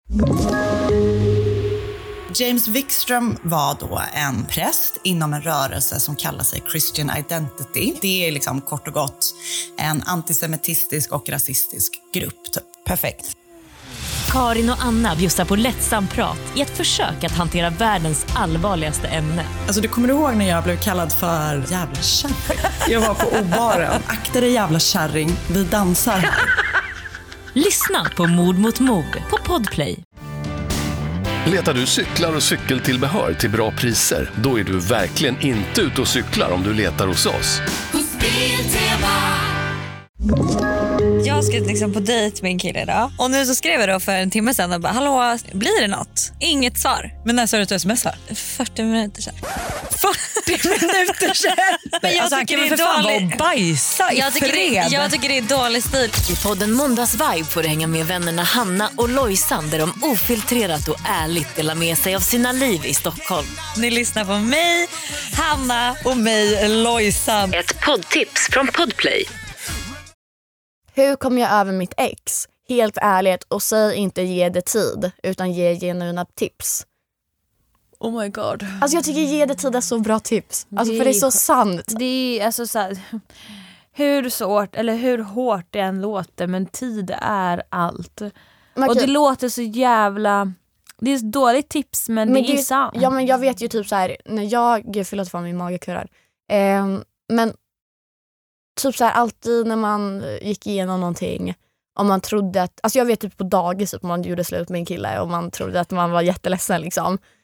James Wikström var då en präst inom en rörelse som kallar sig Christian Identity. Det är liksom kort och gott en antisemitistisk och rasistisk grupp. Typ. Perfekt. Karin och Anna bjussar på lättsam prat i ett försök att hantera världens allvarligaste ämne. Alltså du kommer ihåg när jag blev kallad för jävla kärring? Jag var på O-baren. Akta dig jävla kärring, vi dansar här. Lyssna på Mord mot mord på Podplay. Letar du cyklar och cykeltillbehör till bra priser? Då är du verkligen inte ute och cyklar om du letar hos oss. Jag ska liksom på dejt med en kille idag. Och nu så skrev jag då för en timme sedan och bara, hallå, blir det något? Inget svar. Men när sa du att du smsar? fyrtio minuter sedan. fyrtio minuter sedan? Men jag alltså, tycker han kan det är väl för fan dålig... vara och bajsa i jag tycker, fred. det, jag tycker det är dålig stil. I podden Måndagsvibe får du hänga med vännerna Hanna och Lojsan där de ofiltrerat och ärligt delar med sig av sina liv i Stockholm. Ni lyssnar på mig, Hanna och mig, Lojsan. Ett poddtips från Podplay. Hur kom jag över mitt ex? Helt ärligt, och säg inte ge det tid utan ge genuina tips. Oh my god. Alltså jag tycker ge det tid är så bra tips. Alltså det för det är så sant. Det är alltså så här, hur svårt eller hur hårt det än låter, men tid är allt. Okay. Och det låter så jävla, det är ett dåligt tips men, men det är ju sant. Ja men jag vet ju typ så här när jag, gud förlåt för min magakurrar. Eh, men typ så här alltid när man gick igenom någonting om man trodde att, alltså jag vet typ på dagis typ, man gjorde slut med en kille och man trodde att man var jätteledsen liksom.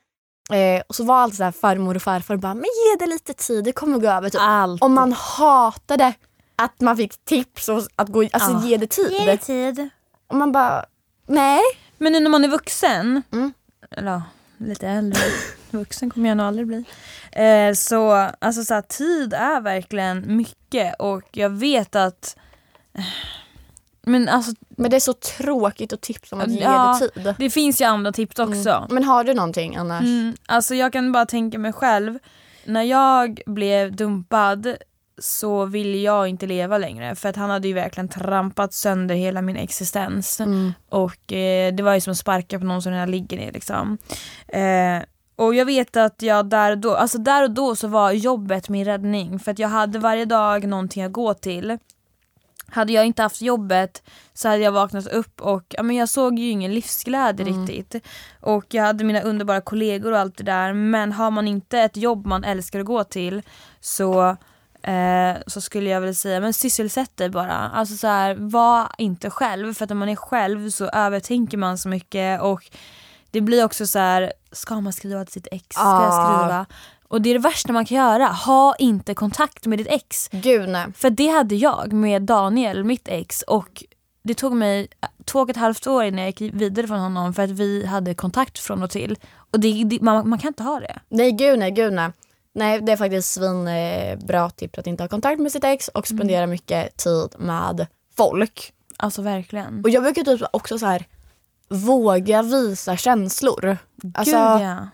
Eh, och så var alltid så här farmor och farfar bara, men ge det lite tid, det kommer gå över typ. Alltid. Och man hatade att man fick tips och att gå, alltså Ja. ge det tid. Ge det tid. Och man bara, nej. Men nu när man är vuxen, Mm. eller ja, lite äldre, vuxen kommer jag nog aldrig bli. Eh, så alltså så här, tid är verkligen mycket och jag vet att eh, men alltså Men det är så tråkigt att tipsa om att ge ja, det tid. det finns ju andra tips också. Mm. Men har du någonting annars? Mm, alltså jag kan bara tänka mig själv, när jag blev dumpad så ville jag inte leva längre för att han hade ju verkligen trampat sönder hela min existens. Mm. Och eh, det var ju som att sparka på någon som redan ligger ner liksom. Eh, och jag vet att jag där och då, alltså där och då så var jobbet min räddning för att jag hade varje dag någonting att gå till. Hade jag inte haft jobbet så hade jag vaknat upp och ja, men jag såg ju ingen livsglädje Mm. riktigt. Och jag hade mina underbara kollegor och allt det där. Men har man inte ett jobb man älskar att gå till så, eh, så skulle jag väl säga, men sysselsätt dig bara. Alltså så här, var inte själv. För att när man är själv så övertänker man så mycket. Och det blir också så här, ska man skriva till sitt ex? Ska jag Ah. skriva? Och det är det värsta man kan göra. Ha inte kontakt med ditt ex. Gud nej. För det hade jag med Daniel, mitt ex. Och det tog mig två och ett halvt år innan jag gick vidare från honom. För att vi hade kontakt från och till. Och det, det, man, man kan inte ha det. Nej gud nej, gud nej. Nej, det är faktiskt svin eh, bra tips att inte ha kontakt med sitt ex och spendera mycket tid med folk. Alltså verkligen. Och jag brukar typ också så här våga visa känslor. Alltså Gud, ja.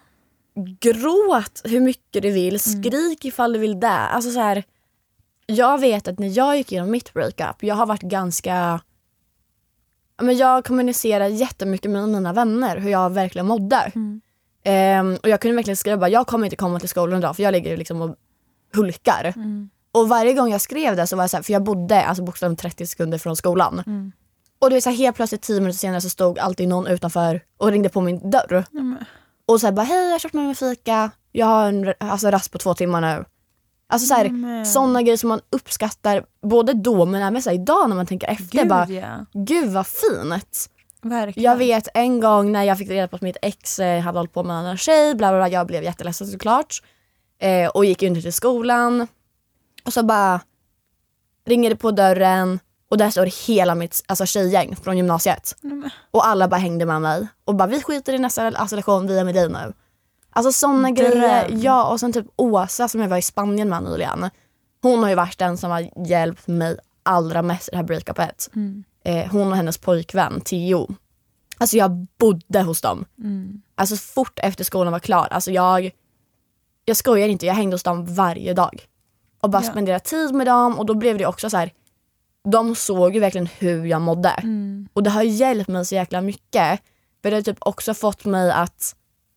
gråt hur mycket du vill, skrik ifall du vill det. Alltså så här, jag vet att när jag gick igenom mitt breakup, jag har varit ganska, men jag kommunicerar jättemycket med mina vänner hur jag verkligen mådde. Mm. Ehm, och jag kunde verkligen skriva bara, jag kommer inte komma till skolan idag för jag ligger liksom och hulkar. Mm. Och varje gång jag skrev det så var jag så här, för jag bodde alltså bokstavligen trettio sekunder från skolan. Mm. Och det är så här, helt plötsligt tio minuter senare så stod alltid någon utanför och ringde på min dörr. Mm. Och så här bara, hej jag har köpt med mig fika, jag har en alltså, rast på två timmar nu. Alltså så här, Mm. sådana grejer som man uppskattar både då men även så här, idag när man tänker efter. Gud, bara, ja. gud vad fint. Verkligen. Jag vet en gång när jag fick reda på att mitt ex eh, hade hållit på med en annan tjej, bla bla bla, jag blev jätteledsen såklart. Eh, och gick inte till skolan. Och så bara ringer det på dörren och där står hela mitt alltså, tjejgäng från gymnasiet. Mm. Och alla bara hängde med mig. Och bara, vi skiter i nästa alltså, lektion, vi är med dig nu. Alltså sådana Dröm. grejer. Ja, och sen typ Åsa som jag var i Spanien med nyligen. Hon har ju varit den som har hjälpt mig allra mest i det här breakupet. Mm. Eh, hon och hennes pojkvän, Theo. Alltså jag bodde hos dem. Mm. Alltså fort efter skolan var klar. Alltså jag, jag skojar inte, jag hängde hos dem varje dag. Och bara Ja. spenderade tid med dem. Och då blev det också så här. De såg ju verkligen hur jag mådde. Mm. Och det har hjälpt mig så jäkla mycket. För det har typ också fått mig att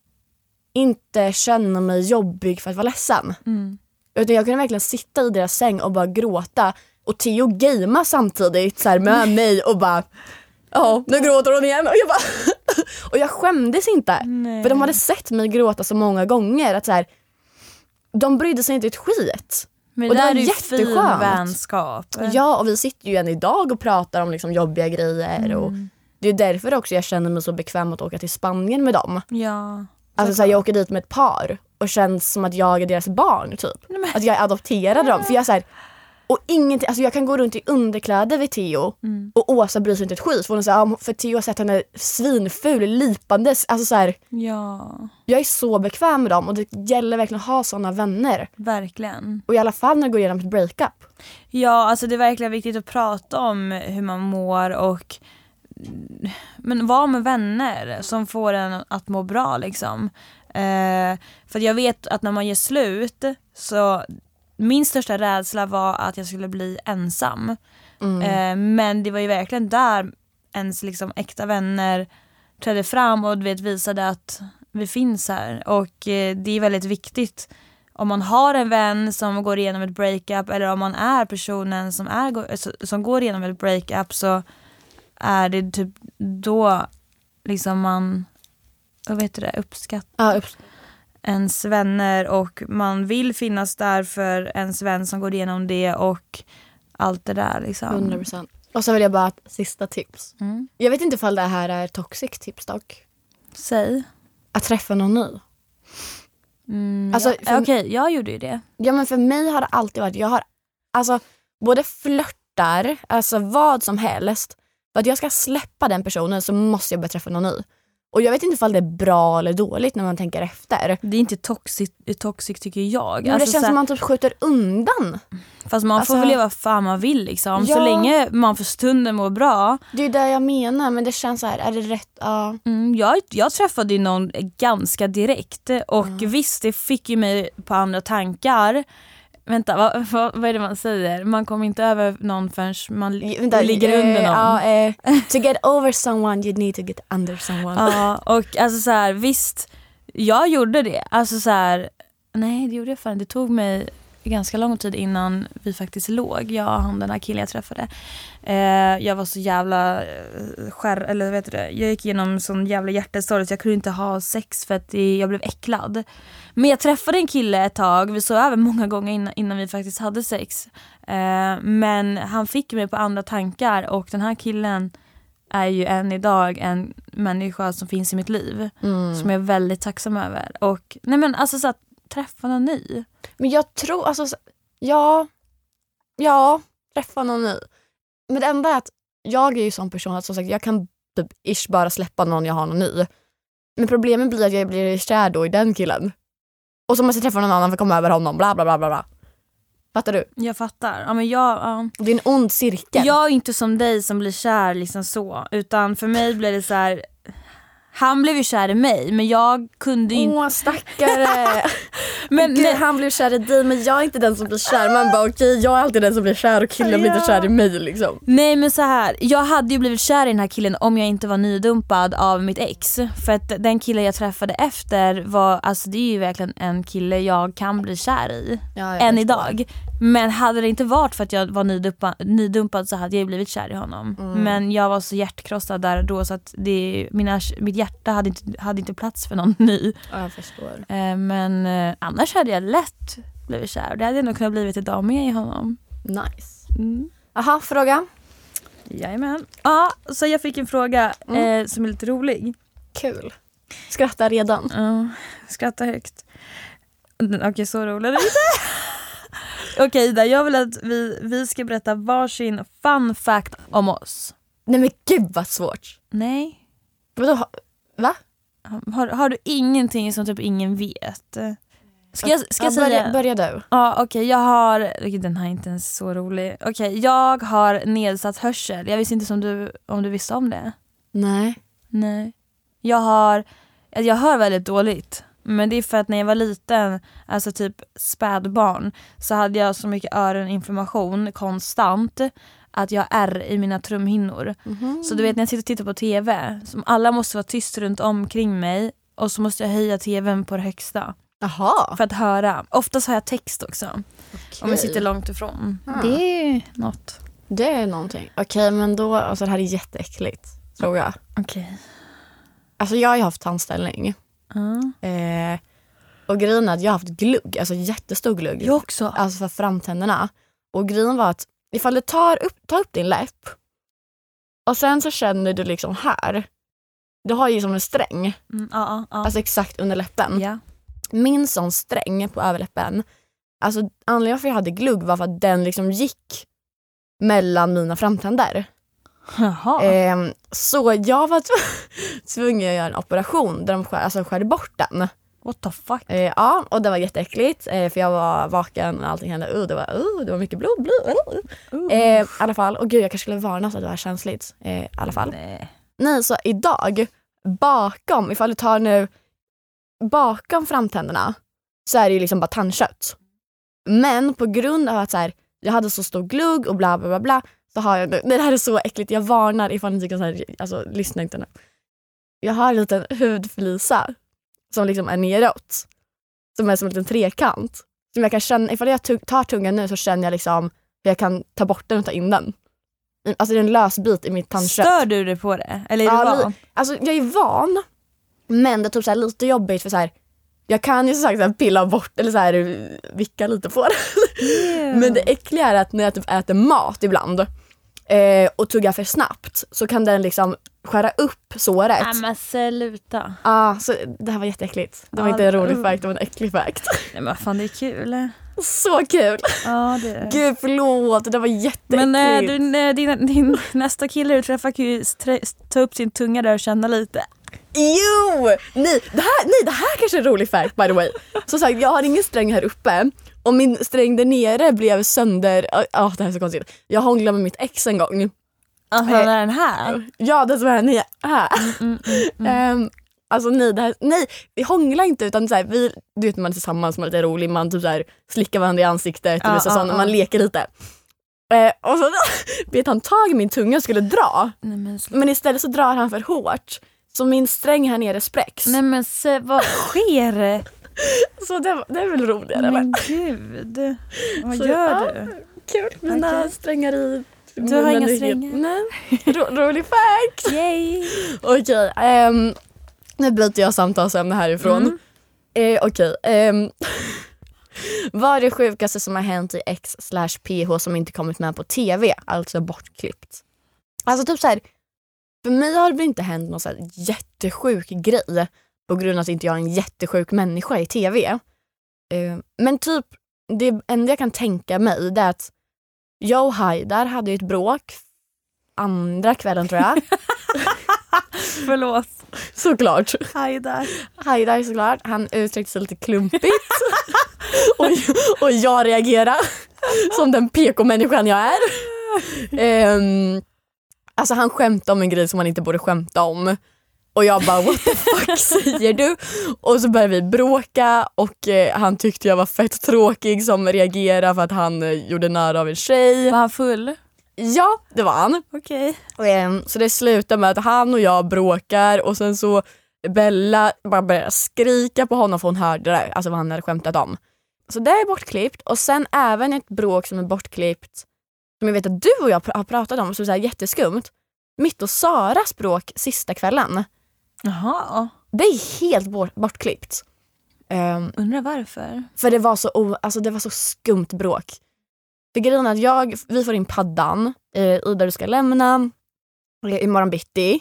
inte känna mig jobbig för att vara ledsen. Mm. Utan jag kunde verkligen sitta i deras säng och bara gråta. Och Theo gamea samtidigt så här, med mig och bara, ja nu gråter hon igen. Och jag, bara och jag skämdes inte. Nej. För de hade sett mig gråta så många gånger. Att så här, de brydde sig inte ett skit. Men och det det där var är ju fin jätteskönt. vänskap. Ja, och vi sitter ju än idag och pratar om liksom jobbiga grejer. Mm. Och det är därför också jag känner mig så bekväm att åka till Spanien med dem. Ja. Alltså så här, jag åker dit med ett par och känns som att jag är deras barn typ. Nej, men- Att jag adopterade dem. För jag så här, och ingenting, alltså jag kan gå runt i underkläder vid Theo Mm. och Åsa bryr sig inte ett skit. För, hon säger, ja, för Theo har sett henne svinful, lipandes. Alltså så här, Ja, jag är så bekväm med dem och det gäller verkligen att ha såna vänner. verkligen. Och i alla fall när det går igenom ett breakup. Ja, alltså det är verkligen viktigt att prata om hur man mår och men vara med vänner som får en att må bra liksom. Eh, för jag vet att när man ger slut så min största rädsla var att jag skulle bli ensam. Mm. Eh, men det var ju verkligen där ens liksom äkta vänner trädde fram och du vet, visade att vi finns här. Och eh, det är väldigt viktigt om man har en vän som går igenom ett breakup eller om man är personen som, är, som går igenom ett breakup så är det typ då liksom man vad vet du det, uppskattar Ja, upp- ens vänner och man vill finnas där för ens vän som går igenom det och allt det där liksom. hundra procent. Och så vill jag bara ett sista tips. Mm. Jag vet inte ifall det här är toxic tips dock. Säg. Att träffa någon ny. Mm, Alltså, ja. för- Okej, jag gjorde ju det. Ja, men för mig har det alltid varit, jag har alltså både flörtar, alltså vad som helst. För att jag ska släppa den personen så måste jag börja träffa någon ny. Och jag vet inte ifall det är bra eller dåligt när man tänker efter. Det är inte toxic, toxic tycker jag. Men Alltså, det känns så här, som man typ skjuter undan. fast man alltså- får väl leva vad fan man vill liksom. Ja. Så länge man för stunden mår bra. Det är det jag menar, men det känns så här, är det rätt? Ja. Mm, jag, jag träffade ju någon ganska direkt och visst det fick ju mig på andra tankar. Vänta, vad, vad, vad är det man säger? Man kommer inte över någon förrän man li- Vänta, ligger eh, under någon. Ja, eh, to get over someone you need to get under someone. Ja, och alltså så här, visst, jag gjorde det. Alltså så här, nej det gjorde jag fan. Det tog mig ganska lång tid innan vi faktiskt låg. Jag och han, den här killen jag träffade. Eh, jag var så jävla eh, skär, eller vet du det, jag gick igenom sån jävla hjärtesorg så jag kunde inte ha sex för att det, jag blev äcklad. Men jag träffade en kille ett tag, vi såg över många gånger innan, innan vi faktiskt hade sex. Eh, men han fick mig på andra tankar och den här killen är ju än idag en människa som finns i mitt liv. Mm. Som jag är väldigt tacksam över. Och nej men alltså så att träffa någon ny. Men jag tror, alltså, så- ja, ja, träffa någon ny. Men det enda är att jag är ju sån person att som sagt, jag kan typ ish bara släppa någon jag har någon ny. Men problemet blir att jag blir kär då i den killen. Och så måste jag träffa någon annan för att komma över honom, bla bla bla bla bla. Fattar du? Jag fattar. Ja, men jag, ja. Det är en ond cirkel. jag är inte som dig som blir kär liksom så. Utan för mig blir det så här. Han blev ju kär i mig men jag kunde ju inte. Åh, stackare. Men Gud, nej, han blev kär i dig men jag är inte den som blir kär. Man bara okej, jag är alltid den som blir kär och killen blir inte kär i mig liksom. nej men så här. Jag hade ju blivit kär i den här killen om jag inte var nydumpad av mitt ex. För att den killen jag träffade efter var, alltså det är ju verkligen en kille jag kan bli kär i. Ja, jag än förstår. idag. Men hade det inte varit för att jag var nydumpad, nydumpad så hade jag blivit kär i honom. Mm. Men jag var så hjärtkrossad där och då så att det, mina, mitt hjärta hade inte, hade inte plats för någon ny. Ja, jag förstår. Eh, men eh, annars hade jag lätt blivit kär. Och det hade jag nog kunnat blivit idag med i honom. Nice. Mm. Aha, fråga. Jajamän. Ja, så jag fick en fråga Mm. eh, som är lite rolig. Kul. Skratta redan. Ja, skratta högt. Okej, okay, så rolig är det inte. Okej okay, Ida, jag vill att vi, vi ska berätta varsin fun fact om oss. Nej men gud vad svårt. Nej. Vadå? ha- Va? Har, har du ingenting som typ ingen vet? Ska jag, ska jag ja, säga? börja, börja du. Ja okej, okay, jag har, okej, den här är inte ens så rolig. Okej, okay, jag har nedsatt hörsel. Jag visste inte om du, om du visste om det. Nej. Nej. Jag har, jag hör väldigt dåligt. Men det är för att när jag var liten, alltså typ spädbarn, så hade jag så mycket öroninflammation konstant att jag har ärr i mina trumhinnor. Mm-hmm. Så du vet när jag sitter och tittar på tv, som alla måste vara tyst runt omkring mig och så måste jag höja tvn på det högsta Jaha. för att höra. Oftast har jag text också. Om jag sitter långt ifrån. Ah. Det är något. Det är någonting. Okej, men då, alltså det här är jätteäckligt, tror jag. Okej. Alltså jag har ju haft tandställning. Ja. Eh, och grejen är att jag har haft glugg, alltså jättestor glugg. Jag också. Alltså för framtänderna. Och grejen var att ifall du tar upp, tar upp din läpp och sen så känner du liksom här. Du har ju som en sträng, Mm, ja, ja, ja. alltså exakt under läppen. ja. Min sån sträng på överläppen, alltså anledningen för att jag hade glugg var för att den liksom gick mellan mina framtänder. Jaha. Eh, så jag var tvungen att göra en operation där de skär, alltså skärde bort den. What the fuck? Eh, ja, och det var jätteäckligt eh, för jag var vaken och allting hände. Uh, det, var, uh, det var mycket blod. blod uh. eh, I alla fall, och gud jag kanske skulle varna så att det var känsligt. Eh, I alla fall. Nej. Nej, så idag bakom, ifall du tar nu bakom framtänderna så är det ju liksom bara tandkött. Men på grund av att så här, jag hade så stor glugg och bla bla bla bla så har jag nu, nej, det här är så äckligt, jag varnar ifall ni tycker så här, alltså lyssna inte nu. Jag har en liten hudflisa som liksom är neråt. Som är som en liten trekant. Som jag kan känna, ifall jag tug- tar tungan nu så känner jag liksom hur jag kan ta bort den och ta in den. Alltså det är en lös bit i mitt tandkött. Stör du dig på det? Eller är Ja, du li- van? Alltså jag är van. Men det är typ så här lite jobbigt för så här. Jag kan ju så sagt så här pilla bort eller så här vicka lite på det. Men det äckliga är att när jag typ äter mat ibland eh, och tuggar för snabbt så kan den liksom skära upp såret. Ja, men sluta. Ah, så det här var jätteäckligt. Det var Ja, inte en rolig uh. fact, det var en äcklig fact. Nej men fan, det är kul. Så kul. Ja, det är. Gud förlåt, det var jätteäckligt. Men äh, du, nej, din, din nästa kille du träffar kan ju strä- ta upp sin tunga där och känna lite. Jo! Nej det, här, nej, det här kanske är en rolig fact by the way. Som sagt, jag har ingen sträng här uppe. Och min sträng där nere blev sönder. Ja, oh, det här är så konstigt. Jag hånglade med mitt ex en gång. Alltså äh, den här? Ja, det som är den här. Mm, mm, mm, mm. um, Alltså nej, det här, nej, vi hånglar inte utan så här, vi, du vet man är tillsammans, man är lite rolig, man typ så här, slickar varandra i ansiktet, Ja, och så, ja, sånt, ja. man leker lite. Eh, och så vet han tag i min tunga och skulle dra. Nej, men, Men istället så drar han för hårt. Så min sträng här nere spräcks. nej men se, vad sker? Så det, det är väl roligare. Men gud, vad Så, gör ja, du? Kul, mina Okej. strängar i. Du har inga men- strängar? Nej, Ro, rolig fact. Yay! Okej, ehm, nu byter jag samtalsämne härifrån. Mm. Eh, Okej. ehm, vad är det sjukaste som har hänt i X slash P H som inte kommit med på tv? Alltså bortklippt. Alltså typ så här. För mig har det inte hänt någon så här jättesjuk grej på grund av att inte jag är en jättesjuk människa i tv. Eh, men typ det enda jag kan tänka mig det är att jag och Haidar hade ju ett bråk andra kvällen tror jag. Förlåt. Såklart. Haidar. Haidar såklart. Han uttryckte sig lite klumpigt. och, och jag reagerade som den P K-människan jag är. Um, alltså han skämtade om en grej som man inte borde skämta om. Och jag bara, what the fuck säger du? Och så började vi bråka och eh, han tyckte jag var fett tråkig som reagerade för att han eh, gjorde nära av en tjej. Var han full? Ja, det var han. Okej. Um, så det slutar med att han och jag bråkar och sen så Bella bara börjar skrika på honom för hon hörde det, alltså vad han hade skämtat om. Så det är bortklippt och sen även ett bråk som är bortklippt som jag vet att du och jag pr- har pratat om som är så här jätteskumt. Mitt och Saras bråk sista kvällen. Jaha. Det är helt bort- bortklippt. Um, Undrar varför? för det var så o- alltså det var så skumt bråk. För grejen är att jag, vi får in paddan eh, Ida du ska lämna eh, imorgon bitti.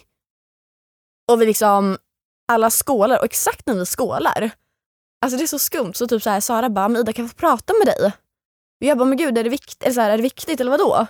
Och vi liksom alla skålar och exakt när vi skålar. Alltså det är så skumt så typ så här Sara bara men Ida kan jag få prata med dig. Och jag bara men gud är det viktigt eller så här, är det viktigt eller vadå?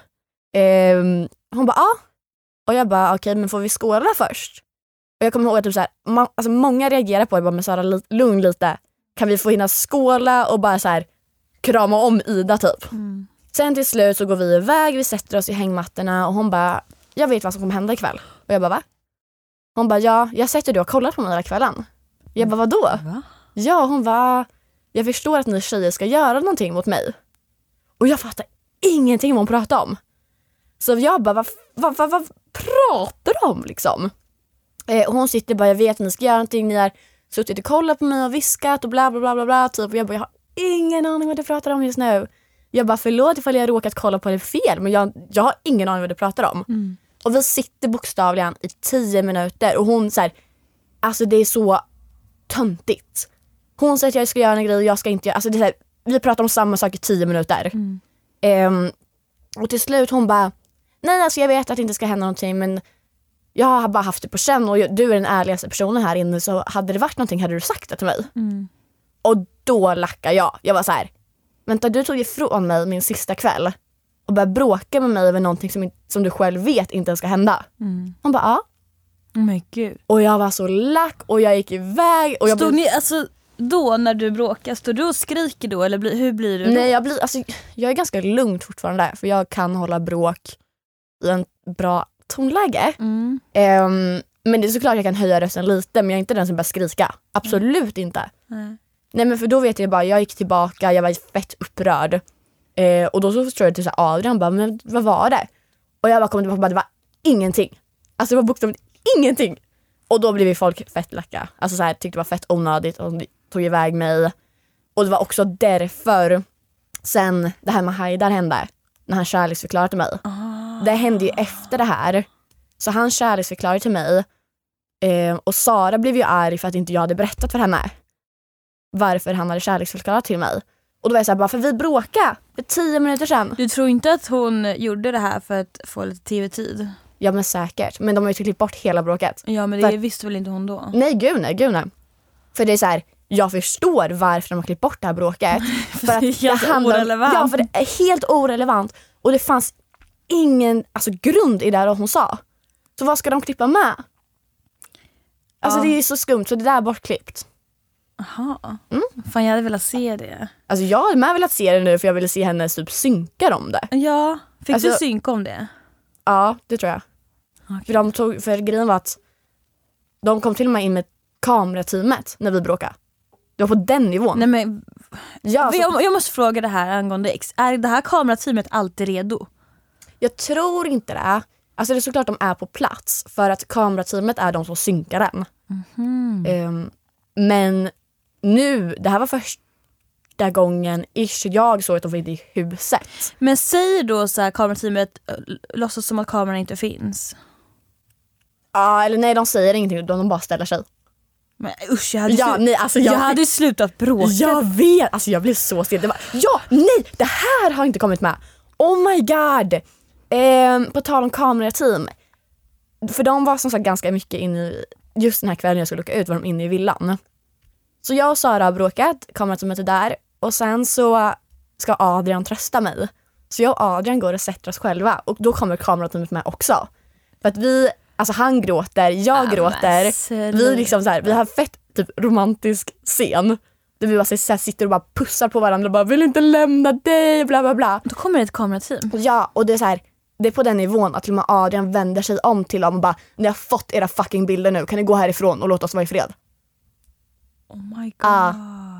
Eh, hon bara ja. Och jag bara okej okay, men får vi skåla först? Och jag kommer ihåg att typ så här, ma- alltså många reagerar på det bara med Sara li- lugn lite. Kan vi få hinna skåla och bara så här krama om Ida typ. Mm. Sen till slut så går vi iväg, vi sätter oss i hängmattorna och hon bara, jag vet vad som kommer hända ikväll. Och jag bara, va? Hon bara, ja, jag har sett hur du har kollat på mig hela kvällen. Jag bara, vadå? Va? Ja, hon bara, jag förstår att ni tjejer ska göra någonting mot mig. Och jag fattar ingenting om hon pratar om. Så jag bara, vad, vad, vad, vad pratar du om liksom? Eh, och hon sitter bara, jag vet att ni ska göra någonting, ni har suttit och kollat på mig och viskat och bla bla bla bla, bla typ. Och jag bara, jag har ingen aning vad du pratar om just nu. Jag bara, förlåt ifall jag råkat kolla på det fel, men jag, jag har ingen aning vad du pratar om. Mm. Och vi sitter bokstavligen i tio minuter och hon så här, alltså det är så töntigt. Hon säger att jag ska göra en grej och jag ska inte göra, alltså det är så här, vi pratar om samma sak i tio minuter. Mm. Um, och till slut hon bara, nej alltså jag vet att det inte ska hända någonting men jag har bara haft det på känn och du är den ärligaste personen här inne så hade det varit någonting hade du sagt det till mig. Mm. Och då lackar jag. Jag var så här, vänta du tog ifrån mig min sista kväll och började bråka med mig över någonting som, som du själv vet inte ska hända. Mm. Hon bara, ja. Oh my gud. Och jag var så lack och jag gick iväg. Och jag Stod blev... ni, alltså då när du bråkar, står du och skriker då eller blir, hur blir du då? Nej jag blir, alltså jag är ganska lugn fortfarande för jag kan hålla bråk i en bra tonläge. Mm. Um, men det är såklart jag kan höja rösten lite men jag är inte den som bara skrika. Absolut mm. inte. Mm. Nej men för då vet jag bara, jag gick tillbaka, jag var fett upprörd. Eh, och då så förstår jag till så här, Adrian bara, men vad var det? Och jag bara kom tillbaka och bara, det var ingenting. Alltså det var bokstavligt ingenting. Och då blev vi folk fett lacka. Alltså så här, tyckte det var fett onödigt och de tog iväg mig. Och det var också därför sen det här med Haidar hände. När han kärleksförklarade till mig. Ah. Det hände ju efter det här. Så han kärleksförklarade till mig. Eh, och Sara blev ju arg för att inte jag hade berättat för henne varför han hade kärleksförklarat till mig. Och då var jag så här, bara för vi bråkade för tio minuter sedan. Du tror inte att hon gjorde det här för att få lite tv-tid? Ja men säkert, men de har ju klippt bort hela bråket. Ja men det för... visste väl inte hon då? Nej gud nej, gud nej. För det är så här, jag förstår varför de har klippt bort det här bråket. för att det är helt det handlar, orelevant. Ja för det är helt orelevant. Och det fanns ingen alltså, grund i det hon sa. Så vad ska de klippa med? Alltså ja. Det är så skumt, så det där är bortklippt. Jaha, mm. Fan jag hade velat se det. Alltså jag hade med velat se det nu för jag ville se henne typ synka om det. Ja, fick alltså, du synka om det? Ja, det tror jag. Okay. För, de tog, för grejen var att de kom till och med in med kamerateamet när vi bråkade. Det var på den nivån. Nej, men, ja, så, jag, jag måste fråga det här angående X. Är det här kamerateamet alltid redo? Jag tror inte det. Alltså det är såklart de är på plats. För att kamerateamet är de som synkar den. Mm-hmm. Um, men nu, det här var första gången ish, jag såg att de var i huset. Men säger då så här, kamerateamet låtsas som att kameran inte finns? Ja, ah, eller nej, de säger ingenting. De bara ställer sig. Men usch, jag hade, ja, slut... nej, alltså jag, jag hade slutat bråka. Jag vet, alltså jag blev så stel. Det var, ja, nej, det här har inte kommit med. Oh my god. Eh, på tal om kamerateam. För de var som sagt ganska mycket inne i, just den här kvällen jag skulle åka ut var de inne i villan. Så jag och Sara har bråkat, kamerateamet är där. Och sen så ska Adrian trösta mig. Så jag och Adrian går och sätter oss själva. Och då kommer kamerateamet med också. För att vi, alltså han gråter, jag ah, gråter. Vi liksom så här, vi har fett typ romantisk scen. Där vi bara så här, sitter och bara pussar på varandra och bara vill inte lämna dig, bla bla bla. Då kommer det ett kamerateam. Ja, och det är så här, det är på den nivån att till och med Adrian vänder sig om till dem och bara, ni har fått era fucking bilder nu, kan ni gå härifrån och låta oss vara i fred? Oh my god. Uh,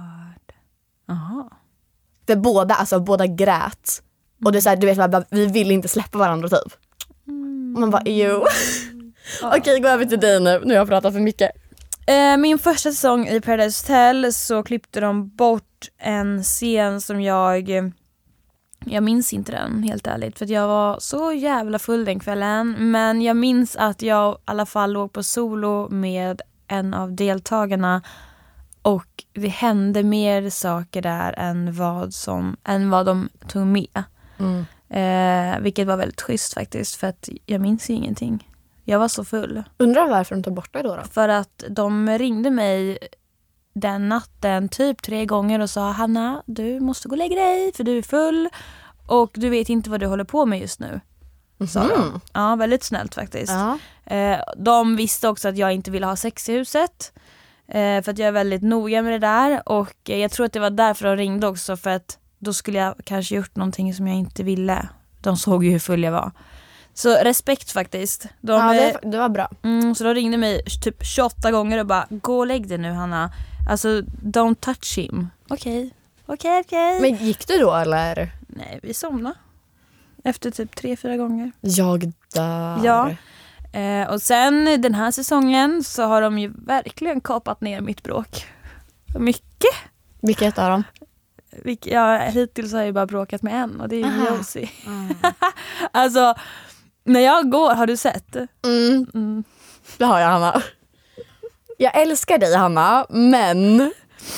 Aha. För båda, alltså båda grät. Och det är så här, du vet, bara, vi vill inte släppa varandra typ. Mm. Och man bara, jo. Okej, okay, gå över till dig nu. Nu har jag pratat för mycket. Eh, min första säsong i Paradise Hotel så klippte de bort en scen som jag... Jag minns inte den, helt ärligt. För att jag var så jävla full den kvällen. Men jag minns att jag i alla fall låg på solo med en av deltagarna. Och det hände mer saker där än vad, som, än vad de tog med. Mm. Eh, vilket var väldigt schysst faktiskt. För att jag minns ju ingenting. Jag var så full. Undrar varför de tog bort det då, då? För att de ringde mig den natten typ tre gånger och sa Hanna, du måste gå och lägga dig för du är full. Och du vet inte vad du håller på med just nu. Sa de. Ja, väldigt snällt faktiskt. Ja. Eh, de visste också att jag inte ville ha sex i huset. Eh, för att jag är väldigt noga med det där. Och eh, jag tror att det var därför de ringde också. För att då skulle jag kanske gjort någonting som jag inte ville. De såg ju hur full jag var. Så respekt faktiskt. De, ja, det, det var bra. Mm, så de ringde mig typ tjugoåtta gånger och bara, gå och lägg dig nu Hanna. Alltså, don't touch him. Okej, okay. okej, okay, okej. Okay. Men gick du då eller? Nej, vi somnade. Efter typ tre, fyra gånger. Jag dör. Ja. Eh, och sen den här säsongen så har de ju verkligen kapat ner mitt bråk. Mycket. Vilket av dem? Vilk, ja, hittills har jag ju bara bråkat med en och det är ju Josie. Mm. Alltså, när jag går, har du sett? Mm. Mm. Det har jag, Hanna. Jag älskar dig, Hanna, men...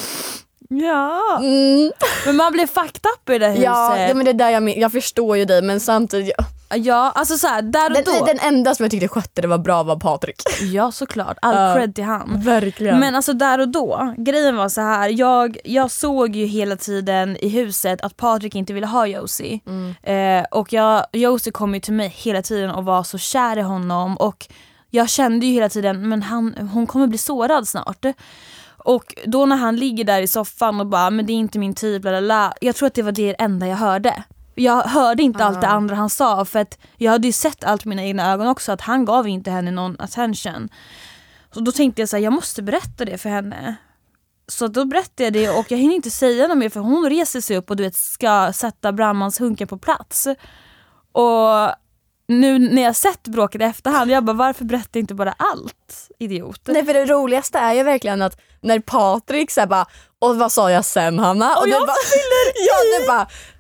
Ja, mm. men man blir fucked up i det huset. Ja, ja men det där jag, jag förstår ju dig, men samtidigt... Ja, ja alltså så här, där och den, då. Den enda som jag tyckte skötte det var bra var Patrik. Ja, såklart. All uh, cred till han. Verkligen. Men alltså där och då, grejen var så här, jag, jag såg ju hela tiden i huset att Patrik inte ville ha Josie. Mm. Eh, och jag, Josie kom ju till mig hela tiden och var så kär i honom. Och jag kände ju hela tiden, men han, hon kommer bli sårad snart. Och då när han ligger där i soffan och bara, men det är inte min typ, lalala, jag tror att det var det enda jag hörde. Jag hörde inte uh. allt det andra han sa, för att jag hade ju sett allt med mina egna ögon också, att han gav inte henne någon attention. Så då tänkte jag så här, jag måste berätta det för henne. Så då berättade jag det och jag hinner inte säga något mer, för hon reser sig upp och du vet ska sätta brandmans hunken på plats. Och nu när jag sett bråket i efterhand, jag bara, varför berättar inte bara allt, idiot? Nej, för det roligaste är ju verkligen att när Patrik så bara, och vad sa jag sen, Hanna? Och, och jag bara, fyller i! Ja, det bara,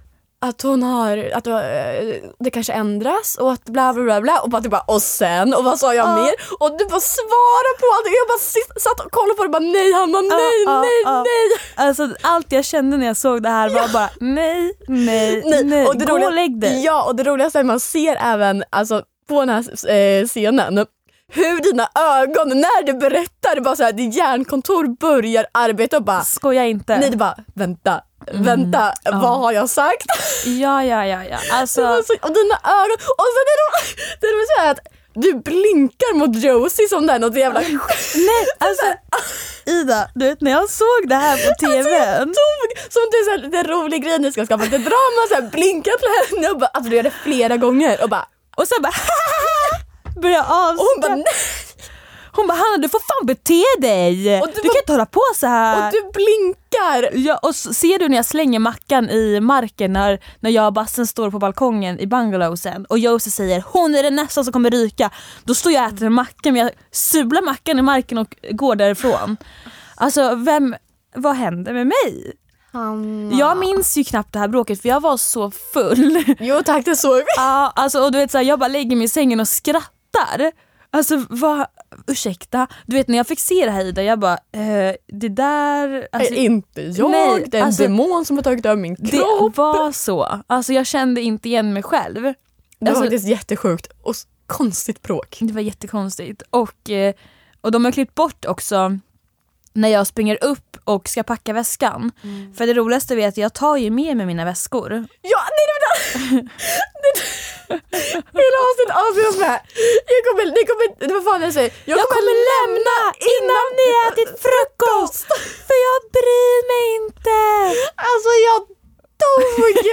att hon har, att uh, det kanske ändras och att bla bla bla bla och bara, typ bara och sen och vad sa jag uh. mer och du bara svarar på allt. Jag bara satt och kollade på det och bara nej Hanna, nej, uh, nej, uh, uh. nej. Alltså allt jag kände när jag såg det här var ja. bara nej, nej, nej, nej. Och det gå roliga, och lägg dig. Ja, och det roligaste är att man ser även alltså, på den här eh, scenen hur dina ögon när du berättar bara så här, ditt hjärnkontor börjar arbeta och bara skoja inte. Nej, det bara vänta, mm. vänta, ja. vad har jag sagt? Ja, ja, ja, ja. Alltså... så, och dina ögon, och så det är det är så här att du blinkar mot Josie som det är något jävla nej, alltså Ida, du vet när jag såg det här på tvn alltså, tog, som det är så här, det är rolig grej ni ska skapa det drama så här blinkar till henne och bara, alltså du gör det flera gånger och bara och så bara börjar avsluta. Och hon bara nej. Hon bara Hanna du får fan bete dig. Och du, du kan inte hålla på så här. Och du blinkar. Ja, och så, ser du när jag slänger mackan i marken när, när jag och Bassen står på balkongen i bungalowsen och Josie säger hon är den nästa som kommer ryka. Då står jag och äter en macka men jag subblar mackan i marken och går därifrån. Alltså vem, vad hände med mig? Hanna. Jag minns ju knappt det här bråket för jag var så full. Jo tack, det såg vi. Ja, alltså, och du vet så här, jag bara lägger mig i sängen och skrattar. Alltså vad, ursäkta. Du vet när jag fick se det här Ida, jag bara eh, det där alltså, är inte jag, nej, det är en alltså, demon som har tagit över min kropp. Det var så. Alltså jag kände inte igen mig själv. Det var alltså, faktiskt jättesjukt och konstigt bråk. Det var jättekonstigt. Och, eh, och de har klippt bort också när jag springer upp och ska packa väskan. Mm. För det roligaste är att jag tar ju med mig mina väskor. Ja, nej det var det. Hela avsnittet avslutas med jag kommer, det kommer, det var fan jag säger. Jag, jag kommer, kommer lämna innan ni ätit frukost. För jag bryr mig inte. Alltså jag dog.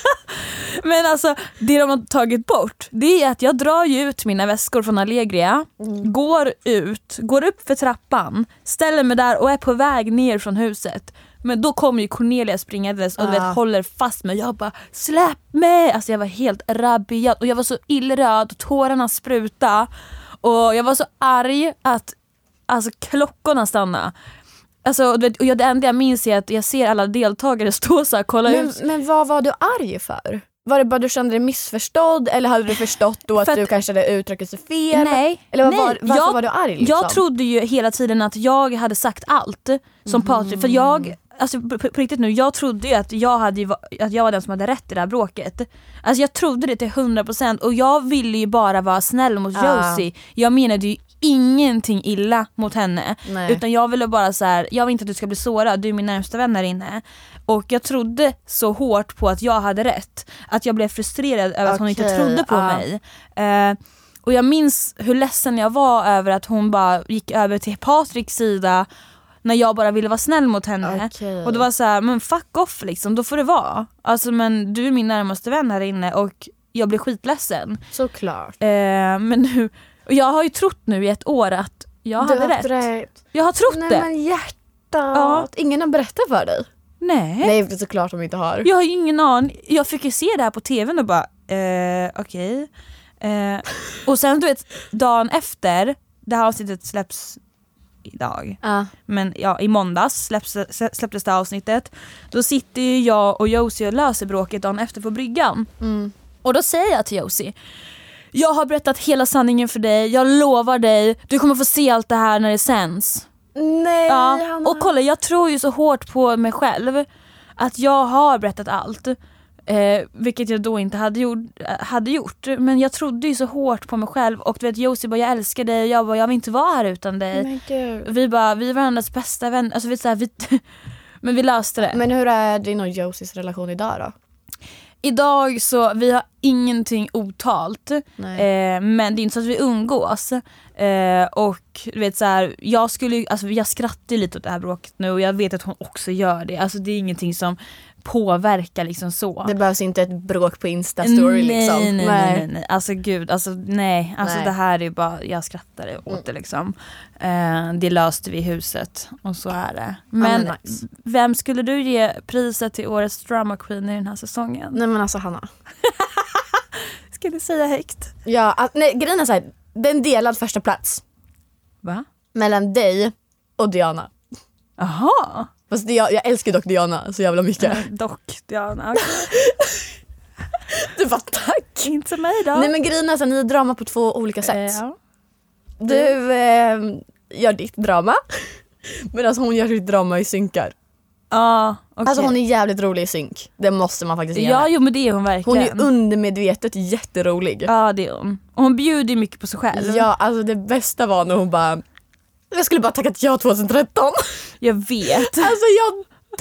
Men alltså det de har tagit bort, det är att jag drar ju ut mina väskor från Allegria, mm. går ut, går upp för trappan, ställer mig där och är på väg ner från huset. Men då kommer ju Cornelia springandes och ah. du vet, håller fast mig. Jag bara, släpp mig! Alltså jag var helt rabiat och jag var så illröd och tårarna spruta. Och jag var så arg att alltså, klockorna stannade. Alltså, du vet, och jag, det enda jag minns är att jag ser alla deltagare stå så här, kolla men, ut. Men vad var du arg för? Var det bara du kände dig missförstådd eller hade du förstått då att, att du kanske hade uttryckt sig fel? Nej. Eller var, nej. Var, varför jag, var du arg? Liksom? Jag trodde ju hela tiden att jag hade sagt allt som mm. Patrik. För jag, alltså på, på riktigt nu, jag trodde ju att jag, hade, att jag var den som hade rätt i det här bråket. Alltså jag trodde det till hundra procent och jag ville ju bara vara snäll mot ah. Josie. Jag menade ju ingenting illa mot henne. Nej. Utan jag ville bara så här, jag vill inte att du ska bli sårad, du är min närmsta vän här inne. Och jag trodde så hårt på att jag hade rätt att jag blev frustrerad över okay. att hon inte trodde på ah. mig. Uh, och jag minns hur ledsen jag var över att hon bara gick över till Patriks sida när jag bara ville vara snäll mot henne. Okay. Och det var så här, men fuck off liksom, då får det vara. Alltså men du är min närmaste vän här inne och jag blir skitledsen. Såklart. Uh, men nu och jag har ju trott nu i ett år att jag du hade har rätt. rätt. Jag har trott Nej, det. Men hjärtat. Ja. Ingen har berättat för dig. Nej. Nej, det är såklart de inte har. Jag har ju ingen aning. Jag fick ju se det här på tvn och bara, eh, okej. Okay. Eh, och sen du vet, dagen efter, det här avsnittet släpps idag. Uh. Men ja, i måndags släpps, släpptes det avsnittet. Då sitter ju jag och Josie och löser bråket dagen efter på bryggan. Mm. Och då säger jag till Josie, jag har berättat hela sanningen för dig. Jag lovar dig, du kommer få se allt det här när det sänds. Nej, ja. Hanna. Och kolla, jag tror ju så hårt på mig själv att jag har berättat allt. Eh, vilket jag då inte hade gjort, hade gjort. Men jag trodde ju så hårt på mig själv. Och du vet, Josie bara, jag älskar dig. Och jag bara, jag vill inte vara här utan dig. Men Gud. Vi bara, vi är varandras bästa vän. Alltså, vi, så här, vi men vi löste det. Men hur är din och Josies relation idag då? Idag så, vi har ingenting otalt. Eh, men det är inte så att vi umgås. Eh, och du vet så här, jag skulle alltså jag skrattar lite åt det här bråket nu och jag vet att hon också gör det. Alltså det är ingenting som påverkar liksom så. Det behövs inte ett bråk på Insta-story nej, liksom. Nej, nej, nej, nej. Alltså gud, alltså nej. Alltså nej. Det här är bara, jag skrattar åt mm. det liksom. Eh, det löste vi i huset och så är det. Men oh, nice. Vem skulle du ge priset till årets drama queen i den här säsongen? Nej men alltså Hanna. Ska du säga högt? Ja, att, nej, grejen är så här, det är en delad första plats. Va? Mellan dig och Diana. Aha. Fast det, jag, jag älskar dock Diana så jävla mycket. Uh, dock Diana. Okay. Du bara tack. Inte mig då. Nej men grejen är att ni är drama på två olika sätt. Uh, ja. Du eh, gör ditt drama medan hon gör sitt drama i synkar. Ja, okay. Alltså hon är jävligt rolig i synk. Det måste man faktiskt ge Ja, henne. jo men det är hon verkligen. Hon är undermedvetet jätterolig. Ja, det är hon. Och hon bjuder mycket på sig själv. Ja, alltså det bästa var när hon bara jag skulle bara tackat ja tjugohundratretton. Jag vet. Alltså jag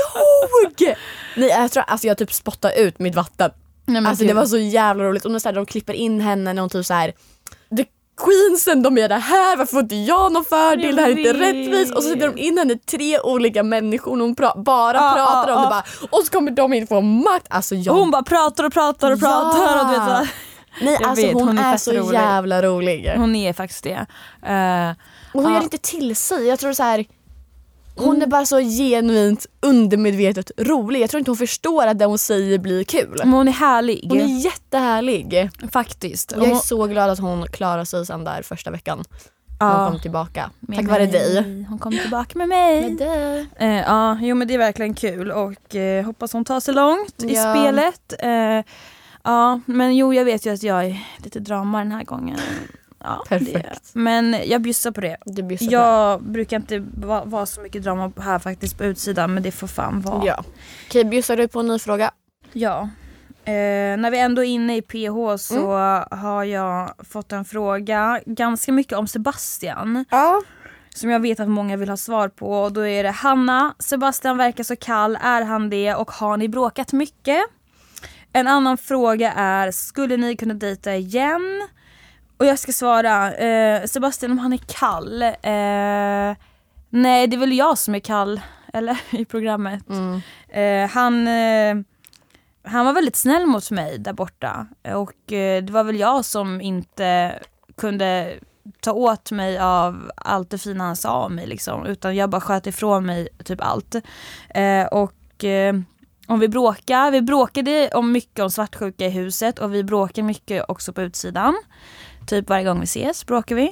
dog. Nej, jag tror alltså jag typ spottade ut mitt vatten. Nej, alltså det var så jävla roligt. Och när så här, de klipper in henne när hon typ så här the queensen, de gör det här, varför får inte jag någon fördel, det här är inte rättvist. Och så sätter de in henne tre olika människor och hon pra- bara ah, pratar ah, om ah. det bara. Och så kommer de in få makt. Alltså jag... Hon bara pratar och pratar och pratar ja. och du vet så. Nej, jag alltså vet, hon, hon är, är så rolig. jävla rolig. Hon är faktiskt det. Uh, och hon uh. gör inte till sig. Jag tror så här. Hon mm. är bara så genuint undermedvetet rolig. Jag tror inte hon förstår att det hon säger blir kul. Men hon är härlig. Hon är jättehärlig. Faktiskt. Jag är hon... så glad att hon klarar sig sen där första veckan. Ja. Hon kom tillbaka. Med Tack vare dig. Hon kom tillbaka med mig. Med dig. Uh, ja, jo men det är verkligen kul. Och uh, hoppas hon tar sig långt ja. i spelet. Uh, ja, men jo jag vet ju att jag är lite drama den här gången. Ja, perfekt. Det. Men jag bjussar på det. Bjussar jag på. brukar inte vara va så mycket drama här faktiskt på utsidan, men det får fan vara. Ja. Okej, bjussar du på en ny fråga? Ja. Eh, när vi ändå är inne i P H så mm. har jag fått en fråga ganska mycket om Sebastian. Ja. Som jag vet att många vill ha svar på. Och då är det Hanna, Sebastian verkar så kall, är han det och har ni bråkat mycket? En annan fråga är, skulle ni kunna dejta igen? Och jag ska svara, eh, Sebastian om han är kall. Eh, nej, det är väl jag som är kall, eller i programmet. Mm. Eh, han, eh, han var väldigt snäll mot mig där borta. Och eh, det var väl jag som inte kunde ta åt mig av allt det fina han sa om mig. Liksom, utan jag bara sköt ifrån mig typ allt. Eh, och... Eh, Om vi bråkar, vi bråkade om mycket om svartsjuka i huset och vi bråkar mycket också på utsidan. Typ varje gång vi ses bråkar vi.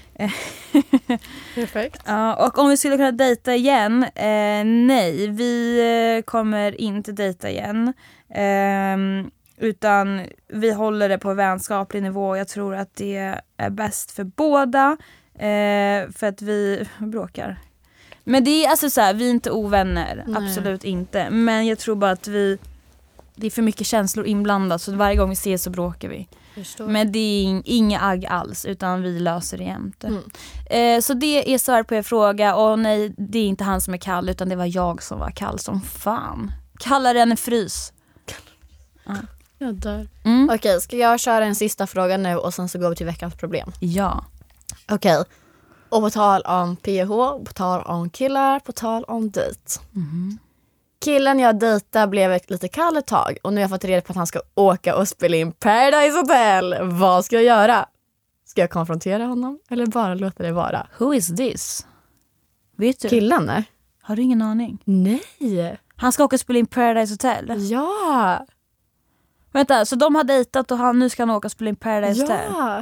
Perfekt. Ja, och om vi skulle kunna dejta igen, eh, nej, vi eh, kommer inte dejta igen. Eh, utan vi håller det på vänskaplig nivå. Jag tror att det är bäst för båda. Eh, för att vi bråkar. Men det är alltså så här, vi är inte ovänner, nej. Absolut inte. Men jag tror bara att vi, det är för mycket känslor inblandat så varje gång vi ses så bråkar vi. Förstår. Men det är inga agg alls utan vi löser det jämt. Mm. Eh, så det är svar på er fråga och nej, det är inte han som är kall utan det var jag som var kall som fan. Kallare än en frys. Ja. Jag dör. Mm. Okej, ska jag köra en sista fråga nu och sen så går vi till veckans problem? Ja. Okej. Och på tal om P H, på tal om killar, på tal om dejt. Mm. Killen jag dejtar blev ett lite kall ett tag och nu har jag fått reda på att han ska åka och spela in Paradise Hotel. Vad ska jag göra? Ska jag konfrontera honom eller bara låta det vara? Who is this? Vet du? Killen, nej. Har du ingen aning? Nej. Han ska åka och spela in Paradise Hotel? Ja. Vänta, så de har dejtat och han, nu ska han åka och spela in Paradise ja. Hotel? Ja.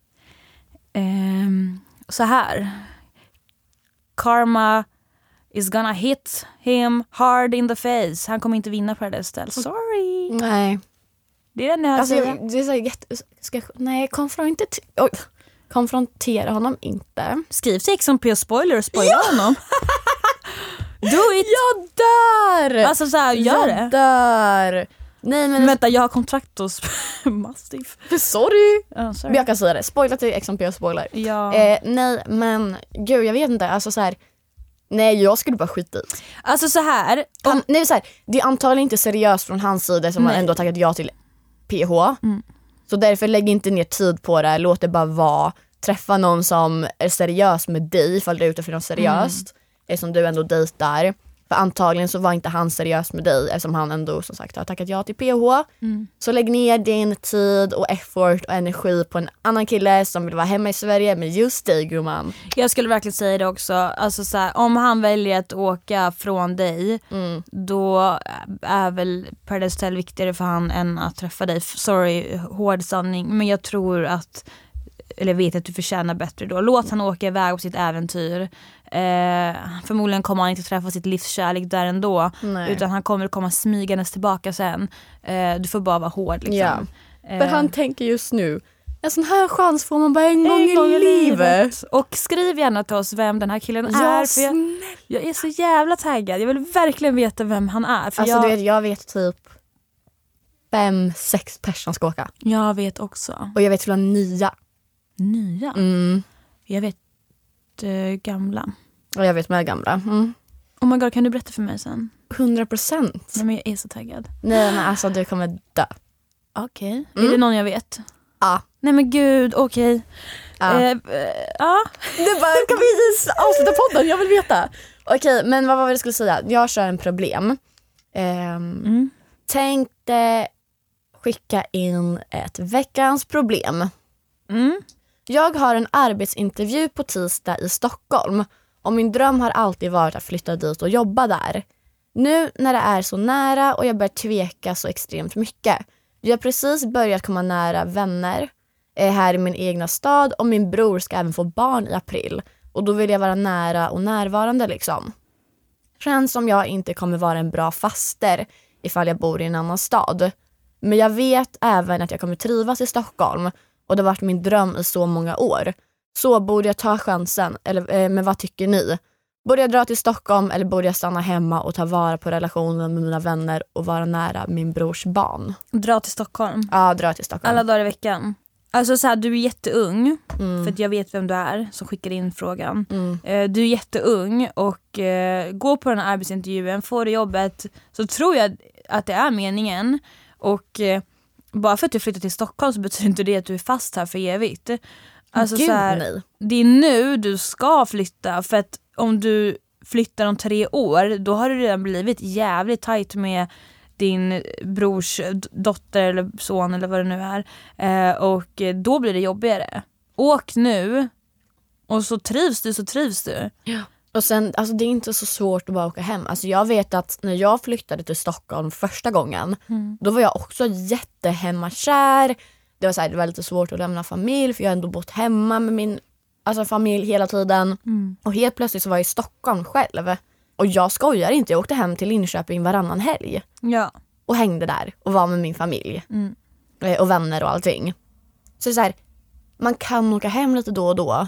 Um, så här. Karma is gonna hit him hard in the face. Han kommer inte vinna Paradise Hotel. Sorry. Nej. Det är den jag alltså, säger. Det är så jätte... Ska jag... Nej, konfrontera... konfrontera honom inte. Skriv till X M P och spoiler och spoila ja! honom. Do it. Jag dör! Alltså så här, gör jag det. Jag dör. Nej, men... Vänta, jag har kontrakt hos Mastiff. Sorry. Oh, sorry. Men jag kan säga det. Spoila till X M P och spoiler. Ja. Eh, nej, men gud, jag vet inte. Alltså så här... Nej, jag skulle bara skita i. Alltså så här, om... Han, nej, så här, det är antagligen inte seriöst från hans sida som nej. Han ändå har tackat ja till P H. Mm. Så därför lägg inte ner tid på det. Låt det bara vara. Träffa någon som är seriös med dig ifall du är ute för något seriöst. Mm. Som du ändå dejtar. För antagligen så var inte han seriös med dig eftersom han ändå som sagt har tackat ja till P H. Mm. Så lägg ner din tid och effort och energi på en annan kille som vill vara hemma i Sverige med just dig, gumman. Jag skulle verkligen säga det också. Alltså så här, om han väljer att åka från dig mm. då är väl Paradise Hotel viktigare för han än att träffa dig. Sorry, hård sanning. Men jag tror att eller vet att du förtjänar bättre då. Låt han åka iväg på sitt äventyr. Eh, förmodligen kommer han inte träffa sitt livskärlek där ändå. Nej. Utan han kommer komma smygandes tillbaka sen. Eh, du får bara vara hård liksom. Ja. Eh, För han tänker just nu, en sån här chans får man bara en, gång, en gång i livet. Och skriv gärna till oss vem den här killen Ja, är. För jag, jag är så jävla taggad. Jag vill verkligen veta vem han är. För Alltså jag, du vet, jag vet typ fem, sex personer ska åka. jag vet också. Och jag vet till nya. Nya. Mm. Jag vet äh, gamla. Och jag vet med gamla. Mm. Oh my god, kan du berätta för mig sen? hundra procent. Nej, men jag är så taggad. Nej men alltså du kommer dö. Okej. Mm. Är det någon jag vet? Ja. Nej men gud, okej. Ja. Eh, eh, ja. Det bara, kan vi avsluta podden? Jag vill veta. Okej, men vad var det jag skulle säga? Jag kör en problem. Ehm, Mm. Tänkte skicka in ett veckans problem. Mm. Jag har en arbetsintervju på tisdag i Stockholm och min dröm har alltid varit att flytta dit och jobba där. Nu när det är så nära och jag börjar tveka så extremt mycket. Jag har precis börjat komma nära vänner eh, här i min egna stad och min bror ska även få barn i april. Och då vill jag vara nära och närvarande liksom. Känns som jag inte kommer vara en bra faster ifall jag bor i en annan stad. Men jag vet även att jag kommer trivas i Stockholm och det har varit min dröm i så många år. Så borde jag ta chansen, eller, eh, men vad tycker ni? Borde jag dra till Stockholm eller borde jag stanna hemma och ta vara på relationen med mina vänner och vara nära min brors barn? Dra till Stockholm. Ja, dra till Stockholm. Alla dagar i veckan. Alltså så här, du är jätteung. Mm. För att jag vet vem du är som skickar in frågan. Mm. Eh, du är jätteung och eh, gå på den här arbetsintervjun, får du jobbet, så tror jag att det är meningen. Och eh, bara för att du flyttar till Stockholm så betyder inte det att du är fast här för evigt. Alltså, Gud, så här, nej. det är nu du ska flytta, för att om du flyttar om tre år då har du redan blivit jävligt tajt med din brors dotter eller son eller vad det nu är. Eh, och då blir det jobbigare. Åk nu och så trivs du så trivs du. Ja. Och sen, alltså det är inte så svårt att bara åka hem. Alltså jag vet att när jag flyttade till Stockholm första gången, mm. då var jag också jättehemmakär. Det var, så här, det var lite svårt att lämna familj för jag har ändå bott hemma med min alltså, familj hela tiden. Mm. Och helt plötsligt så var jag i Stockholm själv. Och jag skojar inte, jag åkte hem till Linköping varannan helg. Ja. Och hängde där och var med min familj. Mm. Och vänner och allting. Så det är så här, man kan åka hem lite då och då.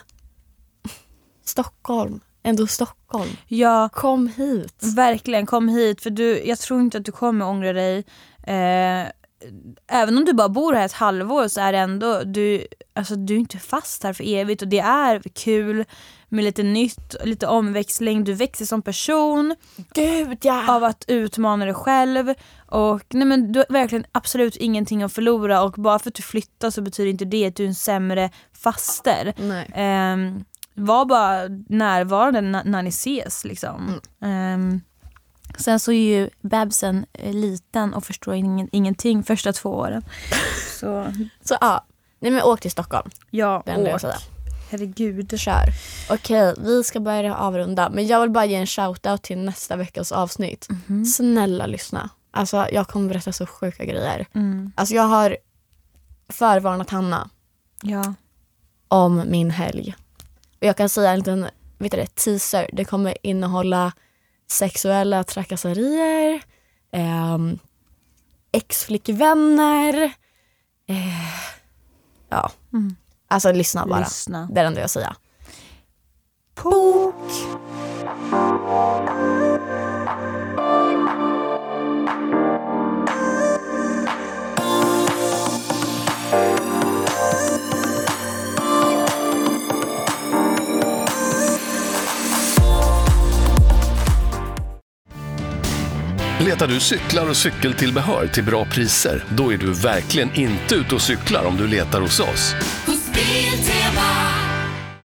Stockholm, ändå Stockholm. Ja, kom hit. Verkligen, kom hit. För du, jag tror inte att du kommer ångra dig. Eh, även om du bara bor här ett halvår så är det ändå, du, alltså, du är inte fast här för evigt. Och det är kul med lite nytt, lite omväxling. Du växer som person. Gud, ja. Av att utmana dig själv. Och nej, men du har verkligen absolut ingenting att förlora. Och bara för att du flyttar så betyder inte det att du är en sämre faster. Nej. Eh, var bara närvarande n- när ni ses liksom. Mm. Eh, sen så är ju Babsen liten och förstår ingen, ingenting första två åren. Så, så ja, nej men åk till Stockholm. Ja, den åk. Herregud. Kör. Okej, vi ska börja avrunda. Men jag vill bara ge en shoutout till nästa veckas avsnitt. Mm-hmm. Snälla lyssna. Alltså jag kommer berätta så sjuka grejer. Mm. Alltså jag har förvarnat Hanna. Ja. Om min helg. Och jag kan säga en liten, vet du det, teaser. Det kommer innehålla sexuella trakasserier, eh, ex-flickvänner. Eh, ja. Mm. Alltså lyssna bara. Lyssna. Det är det enda jag säger. Pok. Letar du cyklar och cykeltillbehör till bra priser? Då är du verkligen inte ute och cyklar om du letar hos oss. Hos Biltema.